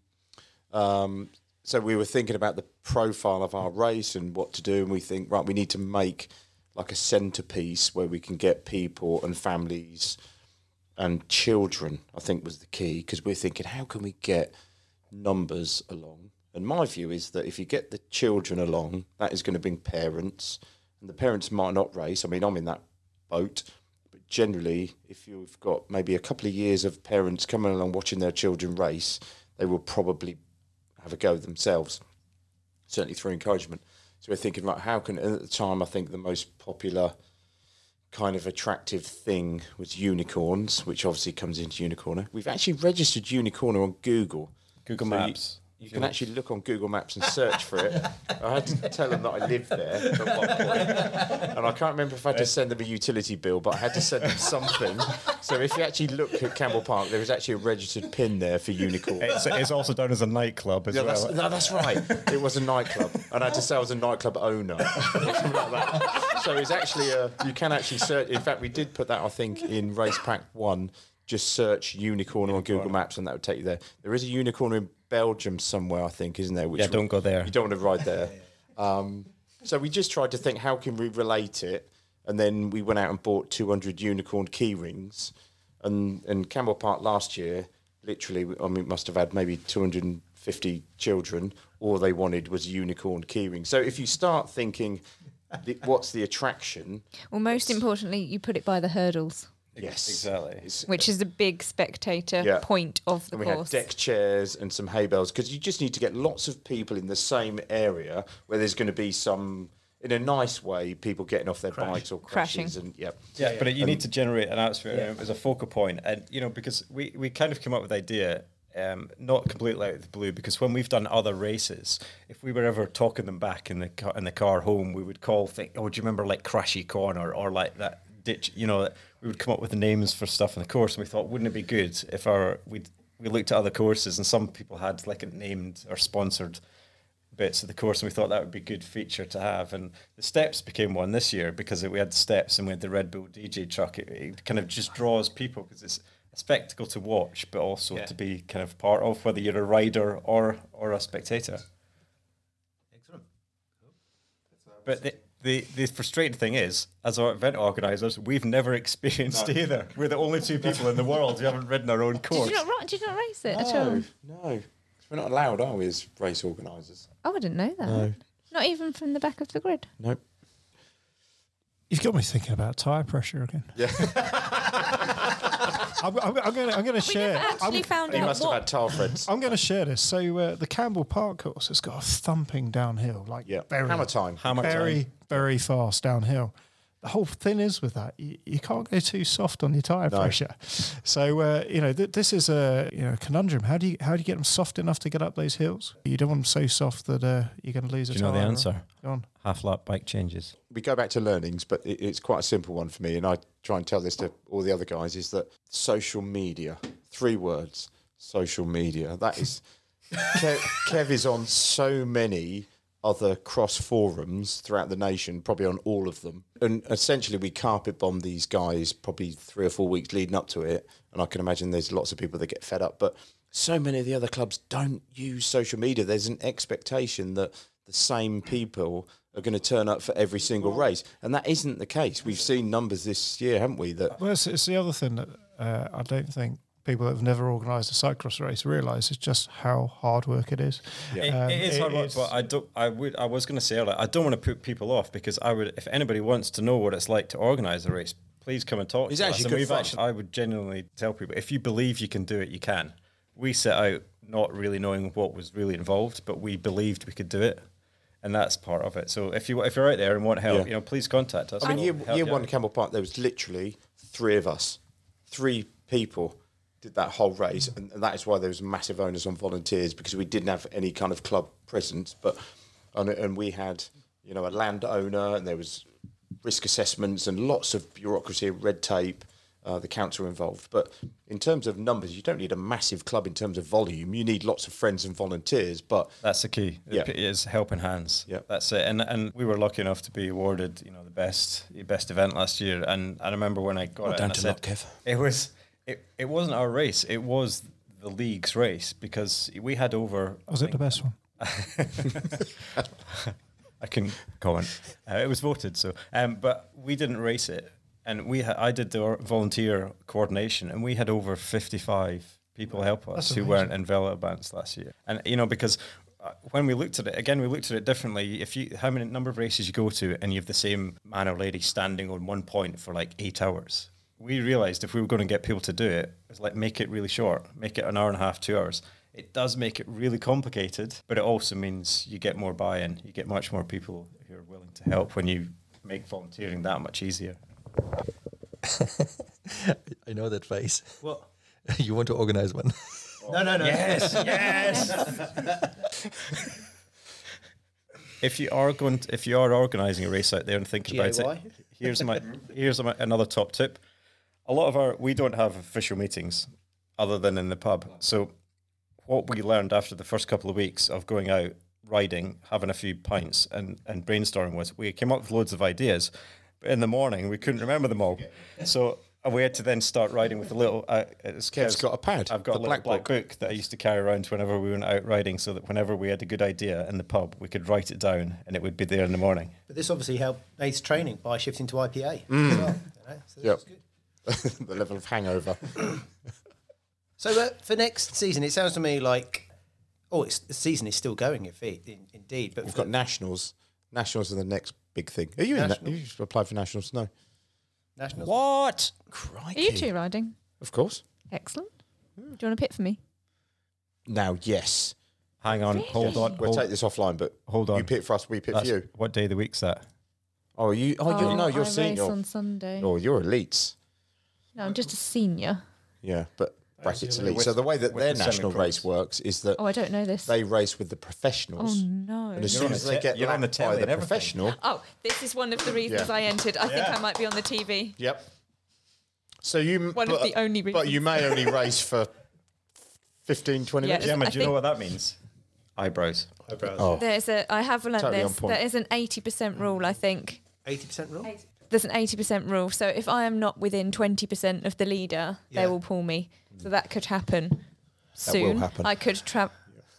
so we were thinking about the profile of our race and what to do, and we think, right, we need to make like a centerpiece where we can get people and families and children, I think was the key, because we're thinking, how can we get numbers along? And my view is that if you get the children along, that is going to bring parents, and the parents might not race. I mean, I'm in that boat, but generally, if you've got maybe a couple of years of parents coming along watching their children race, they will probably have a go themselves, certainly through encouragement. So we're thinking, right, how can, at the time, I think the most popular kind of attractive thing was unicorns, which obviously comes into Unicorner. We've actually registered Unicorner on Google.
Google Maps.
You can actually look on Google Maps and search for it. I had to tell them that I lived there at one point. And I can't remember if I had to send them a utility bill, but I had to send them something. So if you actually look at Campbell Park, there is actually a registered pin there for Unicorn.
It's also done as a nightclub as well.
That's right. It was a nightclub. And I had to say I was a nightclub owner. Something like that. So it's actually you can actually search. In fact, we did put that, I think, in Race Pack 1. Just search Unicorner on Google Maps and that would take you there. There is a Unicorner in Belgium somewhere, I think, isn't there?
Which don't go there.
You don't want to ride there. So we just tried to think, how can we relate it? And then we went out and bought 200 unicorn key rings. And Campbell Park last year, literally, I mean, must have had maybe 250 children. All they wanted was unicorn key rings. So if you start thinking, what's the attraction?
Well, most importantly, you put it by the hurdles.
Yes,
exactly.
Which is the big spectator point of the
course.
We
had deck chairs and some hay bales, because you just need to get lots of people in the same area where there's going to be some, in a nice way, people getting off their bikes or crashes. And
but you need to generate an atmosphere as a focal point, and because we kind of came up with the idea. Not completely out of the blue, because when we've done other races, if we were ever talking them back in the car home, we would do you remember like Crashy Corner or like that ditch? We would come up with the names for stuff in the course, and we thought, wouldn't it be good if we looked at other courses and some people had like named or sponsored bits of the course, and we thought that would be a good feature to have. And the steps became one this year because we had the steps and we had the Red Bull DJ truck. It kind of just draws people because it's a spectacle to watch, but also to be kind of part of, whether you're a rider or a spectator.
Excellent.
But the frustrating thing is, as our event organisers, we've never experienced either. We're the only two people in the world who haven't ridden our own course.
Did you not race it at all?
No. We're not allowed, are we, as race organisers?
Oh, I didn't know that.
No.
Not even from the back of the grid?
Nope.
You've got me thinking about tyre pressure again.
Yeah.
I'm going to share.
Actually found
You
out
must have had tile threads.
I'm going to share this. So the Campbell Park course has got a thumping downhill, very
Hammer time.
very fast downhill. the whole thing is with that, you can't go too soft on your tyre pressure. So this is a conundrum. How do you get them soft enough to get up those hills? You don't want them so soft that you're going to lose a
Do you know
tyre.
the answer?
Go on.
Half lap bike changes.
We go back to learnings, but it's quite a simple one for me, and I try and tell this to all the other guys, is that social media, 3 words, social media. That is, Kev is on so many other cross forums throughout the nation, probably on all of them. And essentially we carpet bomb these guys probably 3 or 4 weeks leading up to it. And I can imagine there's lots of people that get fed up, but so many of the other clubs don't use social media. There's an expectation that the same people are going to turn up for every single race. And that isn't the case. We've seen numbers this year, haven't we? That
Well, it's the other thing that I don't think people that have never organised a cyclocross race realise is just how hard work it is.
It is hard work, but I was going to say earlier, I don't want to put people off, because I would, if anybody wants to know what it's like to organise a race, please come and talk to us.
Actually good fun.
I would genuinely tell people, if you believe you can do it, you can. We set out not really knowing what was really involved, but we believed we could do it. And that's part of it. So if you're out there and want help, please contact us.
I mean,
We'll
year
help
one
you
at Campbell Park, there was literally 3 of us, 3 people did that whole race, and that is why there was massive onus on volunteers, because we didn't have any kind of club presence. And we had, a landowner, and there was risk assessments and lots of bureaucracy, red tape. The council involved, but in terms of numbers, you don't need a massive club in terms of volume. You need lots of friends and volunteers. But
That's the key.
Yeah.
It is helping hands.
Yeah.
That's it. And we were lucky enough to be awarded, the best event last year. And I remember when I got it, and I said, it wasn't our race. It was the league's race, because we had over.
Was it the best one?
I can comment. It was voted, so but we didn't race it, and I did the volunteer coordination, and we had over 55 people help us who weren't in Velo Advance last year. And because when we looked at it again, we looked at it differently. How many number of races you go to, and you have the same man or lady standing on one point for like 8 hours. We realised if we were going to get people to do it, it was like make it really short, make it an hour and a half, 2 hours. It does make it really complicated, but it also means you get more buy-in. You get much more people who are willing to help when you make volunteering that much easier.
I know that face.
What?
You want to organize one?
No.
Yes. If you are organising a race out there and thinking about it, here's another top tip. A lot of we don't have official meetings other than in the pub. So what we learned after the first couple of weeks of going out riding, having a few pints and brainstorming was we came up with loads of ideas, but in the morning we couldn't remember them all. So we had to then start writing with a little.
Kev's got a pad.
I've got a little black book that I used to carry around whenever we went out riding, so that whenever we had a good idea in the pub, we could write it down and it would be there in the morning.
But this obviously helped Nate's training by shifting to IPA as well. So
Yep.
that's good.
The level of hangover.
So for next season, it sounds to me like, the season is still going, indeed. But
We've got nationals. Nationals are the next big thing. Are you
Nationals?
you applied for nationals? No.
nationals.
What?
Are you two riding?
Of course.
Excellent. Do you want to pit for me?
Now, yes.
Hang on, hold on.
We'll take this offline, but
hold on.
You pit for us, we pit for you.
What day of the week's that?
Oh, you're
I
senior.
race on Sunday.
Oh, you're elites.
No, I'm just a senior.
Yeah, but brackets
usually
elite.
with-
So the way that
with
their
the
national
semi-pros.
race works is that
Oh, I don't know this.
they race with the professionals.
Oh no.
And as
You're
soon
on
as
the
they
te-
get
you're on the
lapped
telly
by the
and everything.
professional.
Oh, this is one of the reasons
Yeah.
I entered. I think I might be on the TV.
Yep. So you
One of the only
But you may only race for 15, 20
Yeah,
minutes.
Gemma,
I
do you know
think-
what that means? Eyebrows.
Oh,
I have learnt
Totally on
this.
point.
There is an 80% rule, I think.
80% rule?
There's an 80% rule. So if I am not within 20% of the leader,
Yeah.
they will pull me. So that could happen soon.
happen.
I could travel.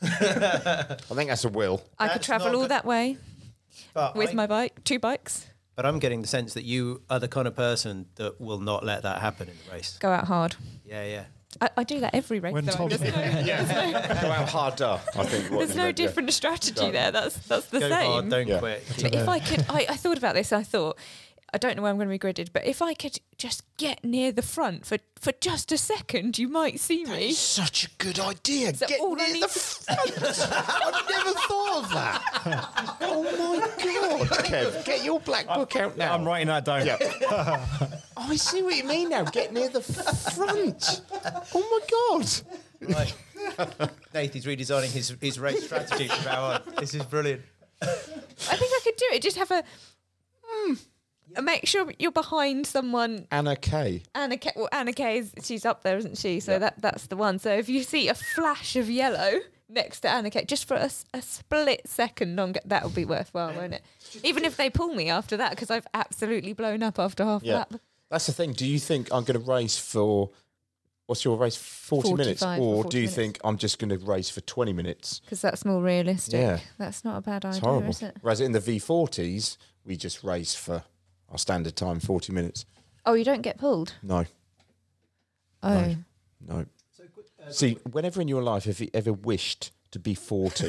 I think that's a will.
I could
That's
travel
not
all
good.
that way
But
with my bike, 2 bikes.
But I'm getting the sense that you are the kind of person that will not let that happen in the race.
Go out hard.
Yeah.
I do that every race.
When
though.
Tom-
There's no,
Go out harder, I think.
there's no different strategy there. That's the
Go
same.
hard, don't
Yeah.
quit.
But if I could, I thought about this. I thought I don't know where I'm going to be gridded, but if I could just get near the front for just a second, you might see me.
Such a good idea.
So
Get
all I
near
need
the front. I've never thought of that. Oh my God, Kev, get your black book out now.
I'm writing that down.
Yeah. Oh, I see what you mean now. Get near the front. Oh my God.
Right. Nathan's redesigning his race strategy from now on. This is brilliant.
I think I could do it. Just have a. Make sure you're behind someone.
Anna Kay.
Anna Kay, she's up there, isn't she? So that's the one. So if you see a flash of yellow next to Anna Kay, just for a split second longer, that'll be worthwhile, won't it? Even if they pull me after that, because I've absolutely blown up after half
Yeah.
lap.
That's the thing. Do you think I'm going to race for, what's your race, 40 minutes?
45
Or
or
do
40
you
minutes.
think I'm just going to race for 20 minutes?
Because that's more realistic.
Yeah.
That's not a bad
It's
idea,
horrible.
is it?
Whereas in the V40s, we just race for our standard time, 40 minutes.
Oh, you don't get pulled?
No,
Oh.
no. See, whenever in your life have you ever wished to be 40?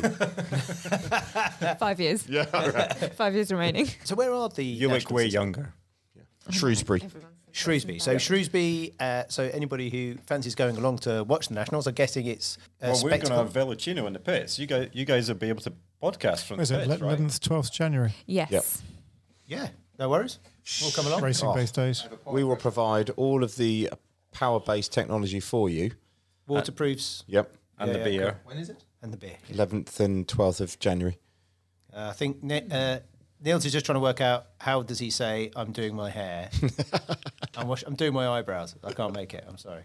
5 years. Yeah. 5 years remaining.
So where are the
You look
national
way
seats?
younger.
Shrewsbury.
Shrewsbury. So Shrewsbury. So anybody who fancies going along to watch the nationals, I'm guessing it's a
Well, we're going to
spectacle.
have Velocino in the pits. You guys will be able to podcast from
Is
the
it
pits, right?
11th, 12th January?
Yes.
Yep.
Yeah, no worries. We'll come along.
Racing-based days.
We will provide all of the power-based technology for you.
Waterproofs
Yep.
And
Yeah,
the beer.
When is it?
and the beer.
11th and 12th of January.
I think Niels is just trying to work out how does he say I'm doing my hair. I'm doing my eyebrows. I can't make it. I'm sorry.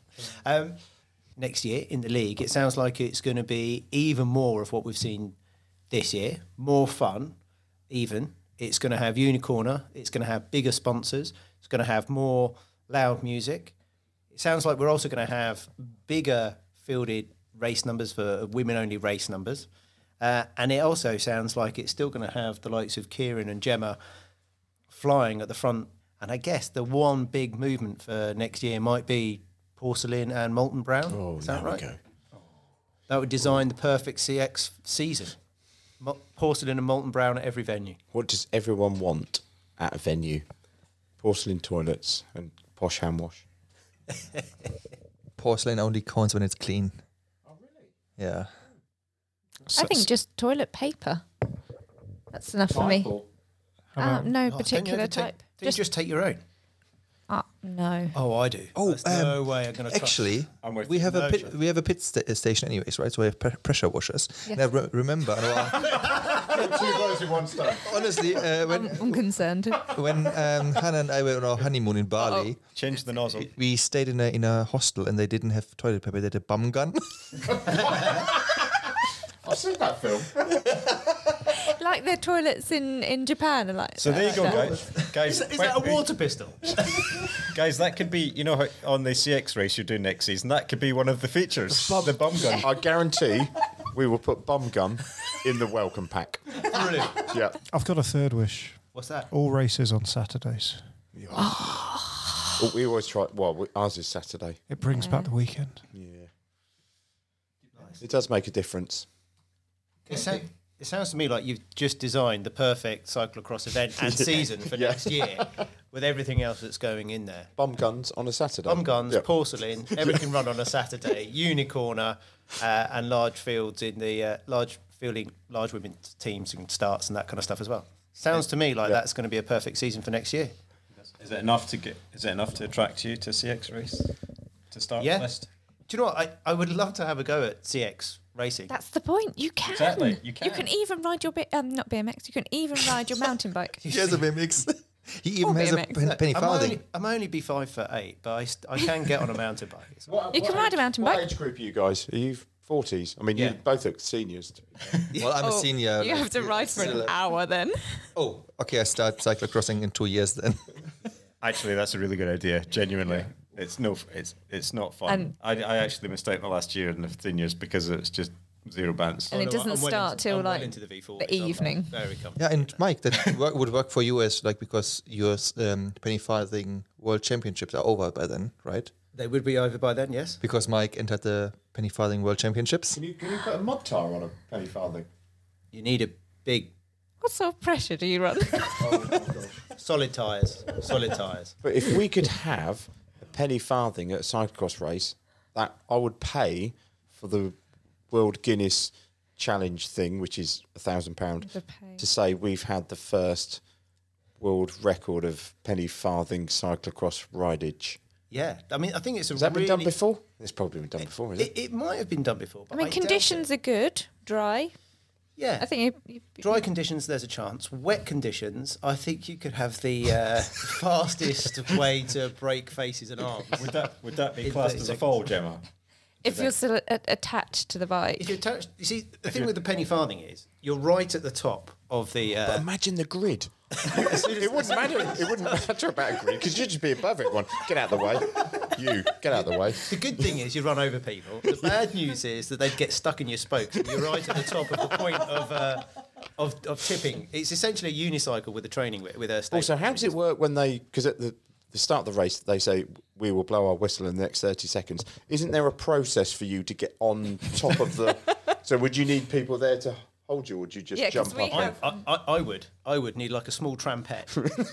Next year in the league, it sounds like it's going to be even more of what we've seen this year. More fun, even. It's going to have Unicorner. It's going to have bigger sponsors. It's going to have more loud music. It sounds like we're also going to have bigger fielded race numbers for women-only race numbers. And it also sounds like it's still going to have the likes of Kieran and Gemma flying at the front. And I guess the one big movement for next year might be Porcelain and Molten Brown.
Oh,
Is that
there
right?
we go.
That would design the perfect CX season. Porcelain and Molten Brown at every venue.
What does everyone want at a venue? Porcelain toilets and posh hand wash.
Porcelain only counts when it's clean. Oh, really? Yeah.
I think just toilet paper. That's enough for me. No particular type.
Do you just take your own?
No.
Oh, I do.
Oh,
There's no way I'm going to
Actually,
I'm with
we
you.
have
No
a pit.
chance.
We have a pit station, anyways, right? So we have pressure washers.
Yes.
And I remember,
Two birds with one stone.
honestly,
I'm concerned.
when Hannah and I were on our honeymoon in Bali,
Change the nozzle.
we stayed in a hostel, and they didn't have toilet paper. They had a bum gun.
I've seen that film.
Like the toilets in Japan are like.
So there you go,
that.
guys.
Is that a water pistol?
Guys, that could be, you know, how on the CX race you're doing next season, that could be one of the features. The bum gun.
I guarantee we will put bum gun in the welcome pack.
Brilliant.
Yeah.
I've got a third wish.
What's that?
All races on Saturdays.
Well, we always try. Well, ours is Saturday.
It brings back the weekend.
Yeah. It does make a difference.
It sounds to me like you've just designed the perfect cyclocross event and season for next year with everything else that's going in there.
Bum guns on a Saturday.
Bum guns,
Yeah.
porcelain, everything run on a Saturday, unicorner, and large fields in the large women's teams and starts and that kind of stuff as well. Sounds to me like that's going to be a perfect season for next year.
Is it enough to attract you to CX race to start
Yeah.
list?
Do you know what? I would love to have a go at CX racing.
That's the point. You can.
Exactly, you can.
You can even ride your not BMX. You can even ride your mountain bike.
He has a BMX. He even
Or
has a
BMX.
penny farthing.
I might only be 5'8", but I can get on a mountain bike.
You can ride a mountain
What
bike.
age group are you guys? Are you 40s? I mean,
Yeah.
you both look seniors.
Well, I'm a senior.
You have to ride for an hour then.
Oh, okay. I start cyclocrossing in 2 years then.
Actually, that's a really good idea. Genuinely, it's not fun.
And-
I actually missed out my last year in the seniors because it's just zero bounce.
And it doesn't start till
I'm well
like
into the V40s.
the evening.
I'm very comfortable.
Yeah, and Mike, that would work for you as like because your penny farthing world championships are over by then, right?
They would be over by then, yes.
Because Mike entered the penny farthing world championships.
Can you put a mod tire on a penny farthing?
You need a big.
What sort of pressure do you run?
Solid tyres.
But if we could have a penny farthing at a cyclocross race, that I would pay for the World Guinness Challenge thing, which is £1,000,
The pay.
to say we've had the first world record of penny farthing cyclocross ridage.
Yeah, I mean, I think it's a
Has that
really...
been done before? It's probably been done before, isn't it?
It might have been done before. But
I mean,
doubt
conditions
it.
are good, dry.
Yeah.
I think
Dry conditions, there's a chance. Wet conditions, I think you could have the fastest way to break faces and arms.
Would that be
In
classed
30
as a
seconds.
fall, Gemma?
if you're still attached to the bike.
If you're touched, you see, the thing with the penny farthing is you're right at the top of the.
But imagine the grid. It wouldn't matter. It wouldn't matter about a grid because you'd just be above everyone. Get out of the way. You get out of the way.
The good thing is you run over people. The bad news is that they'd get stuck in your spokes. You're right at the top of the point of tipping. It's essentially a unicycle with a training with a.
Also, how does it work when they? Because at the start of the race, they say we will blow our whistle in the next 30 seconds. Isn't there a process for you to get on top of the? So would you need people there to hold you, or would you just
Yeah, 'cause
jump
we
up?
have-
I would need like a small trampette.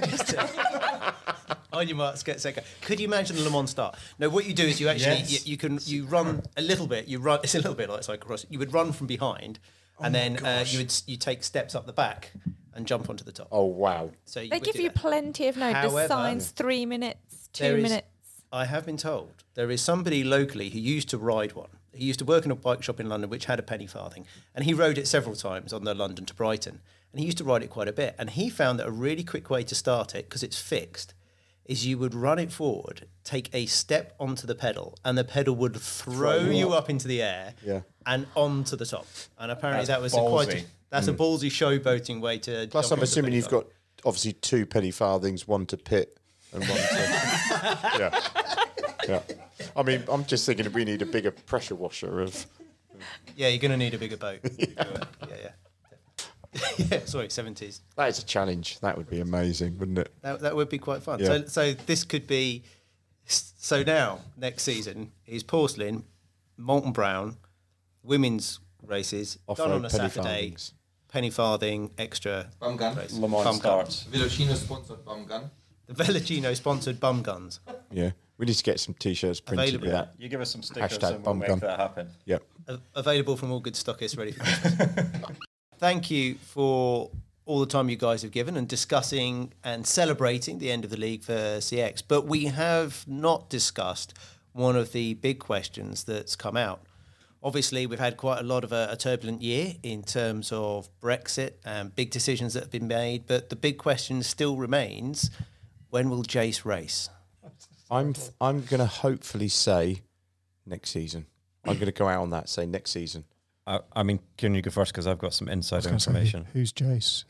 On your marks, get set. Go. Could you imagine the Le Mans start? No, what you do is you actually
Yes.
you run a little bit. You run. It's a little bit like cyclocross. You would run from behind, and then you take steps up the back and jump onto the top.
Oh wow!
So
They
would
give
do
you
that.
plenty of notice.
However,
Signs, 3 minutes, 2
There is-
minutes.
I have been told there is somebody locally who used to ride one. He used to work in a bike shop in London which had a penny farthing, and he rode it several times on the London to Brighton, and he used to ride it quite a bit. And he found that a really quick way to start it, because it's fixed, is you would run it forward, take a step onto the pedal, and the pedal would throw you up into the air
Yeah.
and onto the top. And apparently
That's
that was
ballsy.
a ballsy showboating way to.
Plus,
jump
I'm
onto the
assuming
penny
you've
farthing.
got obviously 2 penny farthings, one to pit and one to. Yeah. Yeah. I mean, I'm just thinking if we need a bigger pressure washer of.
Yeah, you're going to need a bigger boat. Yeah. Yeah, sorry, 70s.
That is a challenge. That would be amazing, wouldn't it?
That would be quite fun.
Yeah.
So this could be. So now next season is Porcelain, Molten Brown, women's races
Off-road
done on a
penny
Saturday,
farthings.
penny farthing extra.
Bum gun.
race.
Le Mans
Bum gun.
starts.
Velocino sponsored bum gun.
The Velocino sponsored bum guns.
Yeah. We need to get some t-shirts printed
Available.
with that.
You give us some stickers
Hashtag
and we'll make
bum
that happen.
Yep.
Available from all good stockists ready for Christmas. Thank you for all the time you guys have given and discussing and celebrating the end of the league for CX. But we have not discussed one of the big questions that's come out. Obviously, we've had quite a lot of a turbulent year in terms of Brexit and big decisions that have been made. But the big question still remains, when will Jace race?
I'm going to hopefully say next season. I'm going to go out on that, say next season.
I mean, can you go first? Because I've got some insider
I was gonna say,
information.
who's Jace?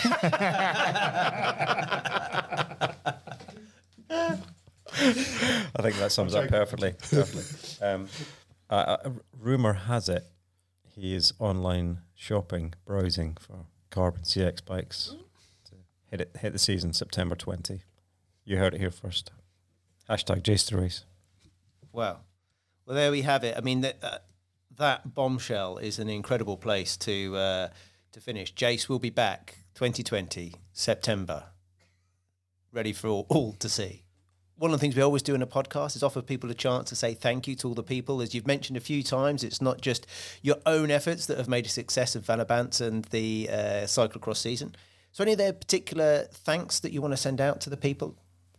I think that sums up perfectly. Rumor has it he is online shopping, browsing for carbon CX bikes to hit the season September 20. You heard it here first. Hashtag Jace the race.
Wow. Well, there we have it. I mean, that bombshell is an incredible place to finish. Jace will be back 2020, September, ready for all to see. One of the things we always do in a podcast is offer people a chance to say thank you to all the people. As you've mentioned a few times, it's not just your own efforts that have made a success of Valabance and the cyclocross season. So any of their particular thanks that you want to send out to the people?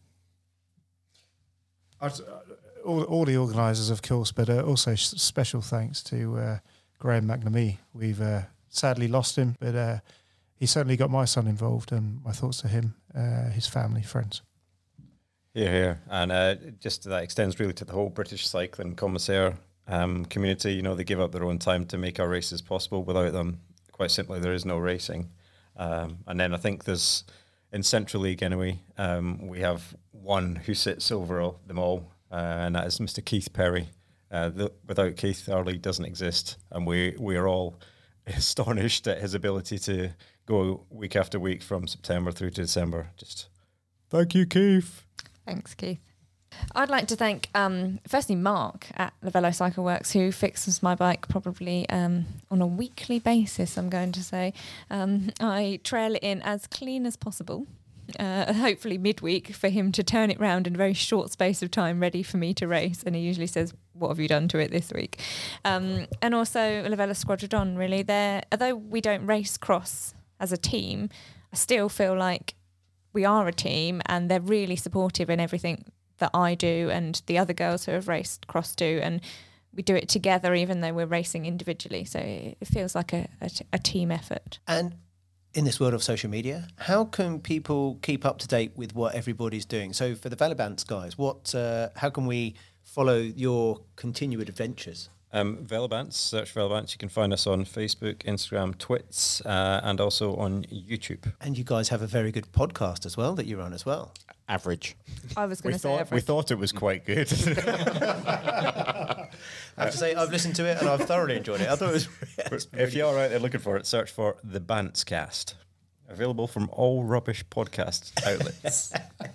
All the organisers, of course, but also special thanks to Graham McNamee. We've sadly lost him, but he certainly got my son involved, and my thoughts to him, his family, friends.
Here. And just that extends really to the whole British cycling commissaire community. You know, they give up their own time to make our races possible. Without them, quite simply, there is no racing. And then I think there's, in Central League anyway, we have one who sits over them all, and that is Mr. Keith Perry. Without Keith, our league doesn't exist, and we are all astonished at his ability to go week after week from September through to December. Just thank you, Keith.
Thanks, Keith. I'd like to thank, firstly, Mark at the Velo Cycle Works, who fixes my bike probably on a weekly basis, I'm going to say. I trail it in as clean as possible. hopefully midweek, for him to turn it round in a very short space of time, ready for me to race. And he usually says, "What have you done to it this week?" And also Lavella Squadron, really. Although we don't race cross as a team, I still feel like we are a team, and they're really supportive in everything that I do and the other girls who have raced cross do, and we do it together even though we're racing individually. So it feels like a team effort.
And in this world of social media, how can people keep up to date with what everybody's doing? So for the Velobants guys, how can we follow your continued adventures?
Velobants, search Velobants. You can find us on Facebook, Instagram, Twits, and also on YouTube.
And you guys have a very good podcast as well that you're on as well.
Average.
I was going to say
We
average.
thought it was quite good.
I have to say, I've listened to it and I've thoroughly enjoyed it. I thought it was.
If you're out there looking for it, search for The Bantscast. Available from all rubbish podcast outlets.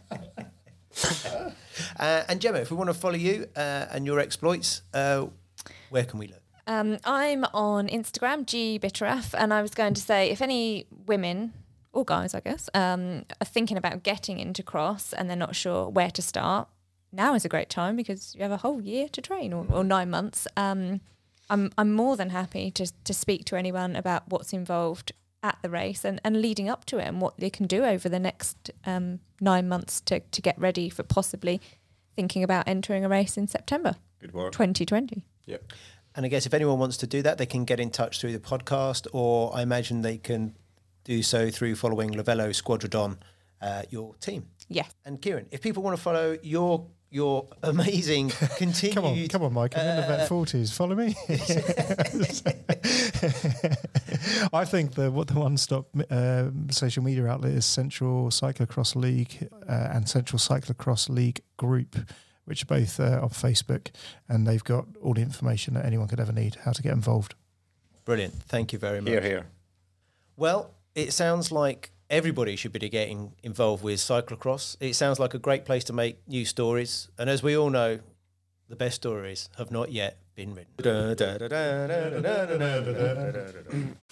And Gemma, if we want to follow you and your exploits, where can we look?
I'm on Instagram, GBitteraf, and I was going to say, if any women or guys, I guess, are thinking about getting into cross and they're not sure where to start, now is a great time because you have a whole year to train, or 9 months. I'm more than happy to speak to anyone about what's involved at the race and leading up to it, and what they can do over the next 9 months to get ready for possibly thinking about entering a race in September.
Good work.
2020.
Yep.
And I guess if anyone wants to do that, they can get in touch through the podcast, or I imagine they can do so through following Lavella Squadron, your team.
Yes.
And Kieran, if people want to follow your amazing continued...
Come on, Mike. I'm in the vet 40s. Follow me. I think the one-stop social media outlet is Central Cyclocross League and Central Cyclocross League Group, which are both on Facebook, and they've got all the information that anyone could ever need, how to get involved.
Brilliant. Thank you very much.
Here, here.
Well, it sounds like everybody should be getting involved with cyclocross. It sounds like a great place to make new stories. And as we all know, the best stories have not yet been written.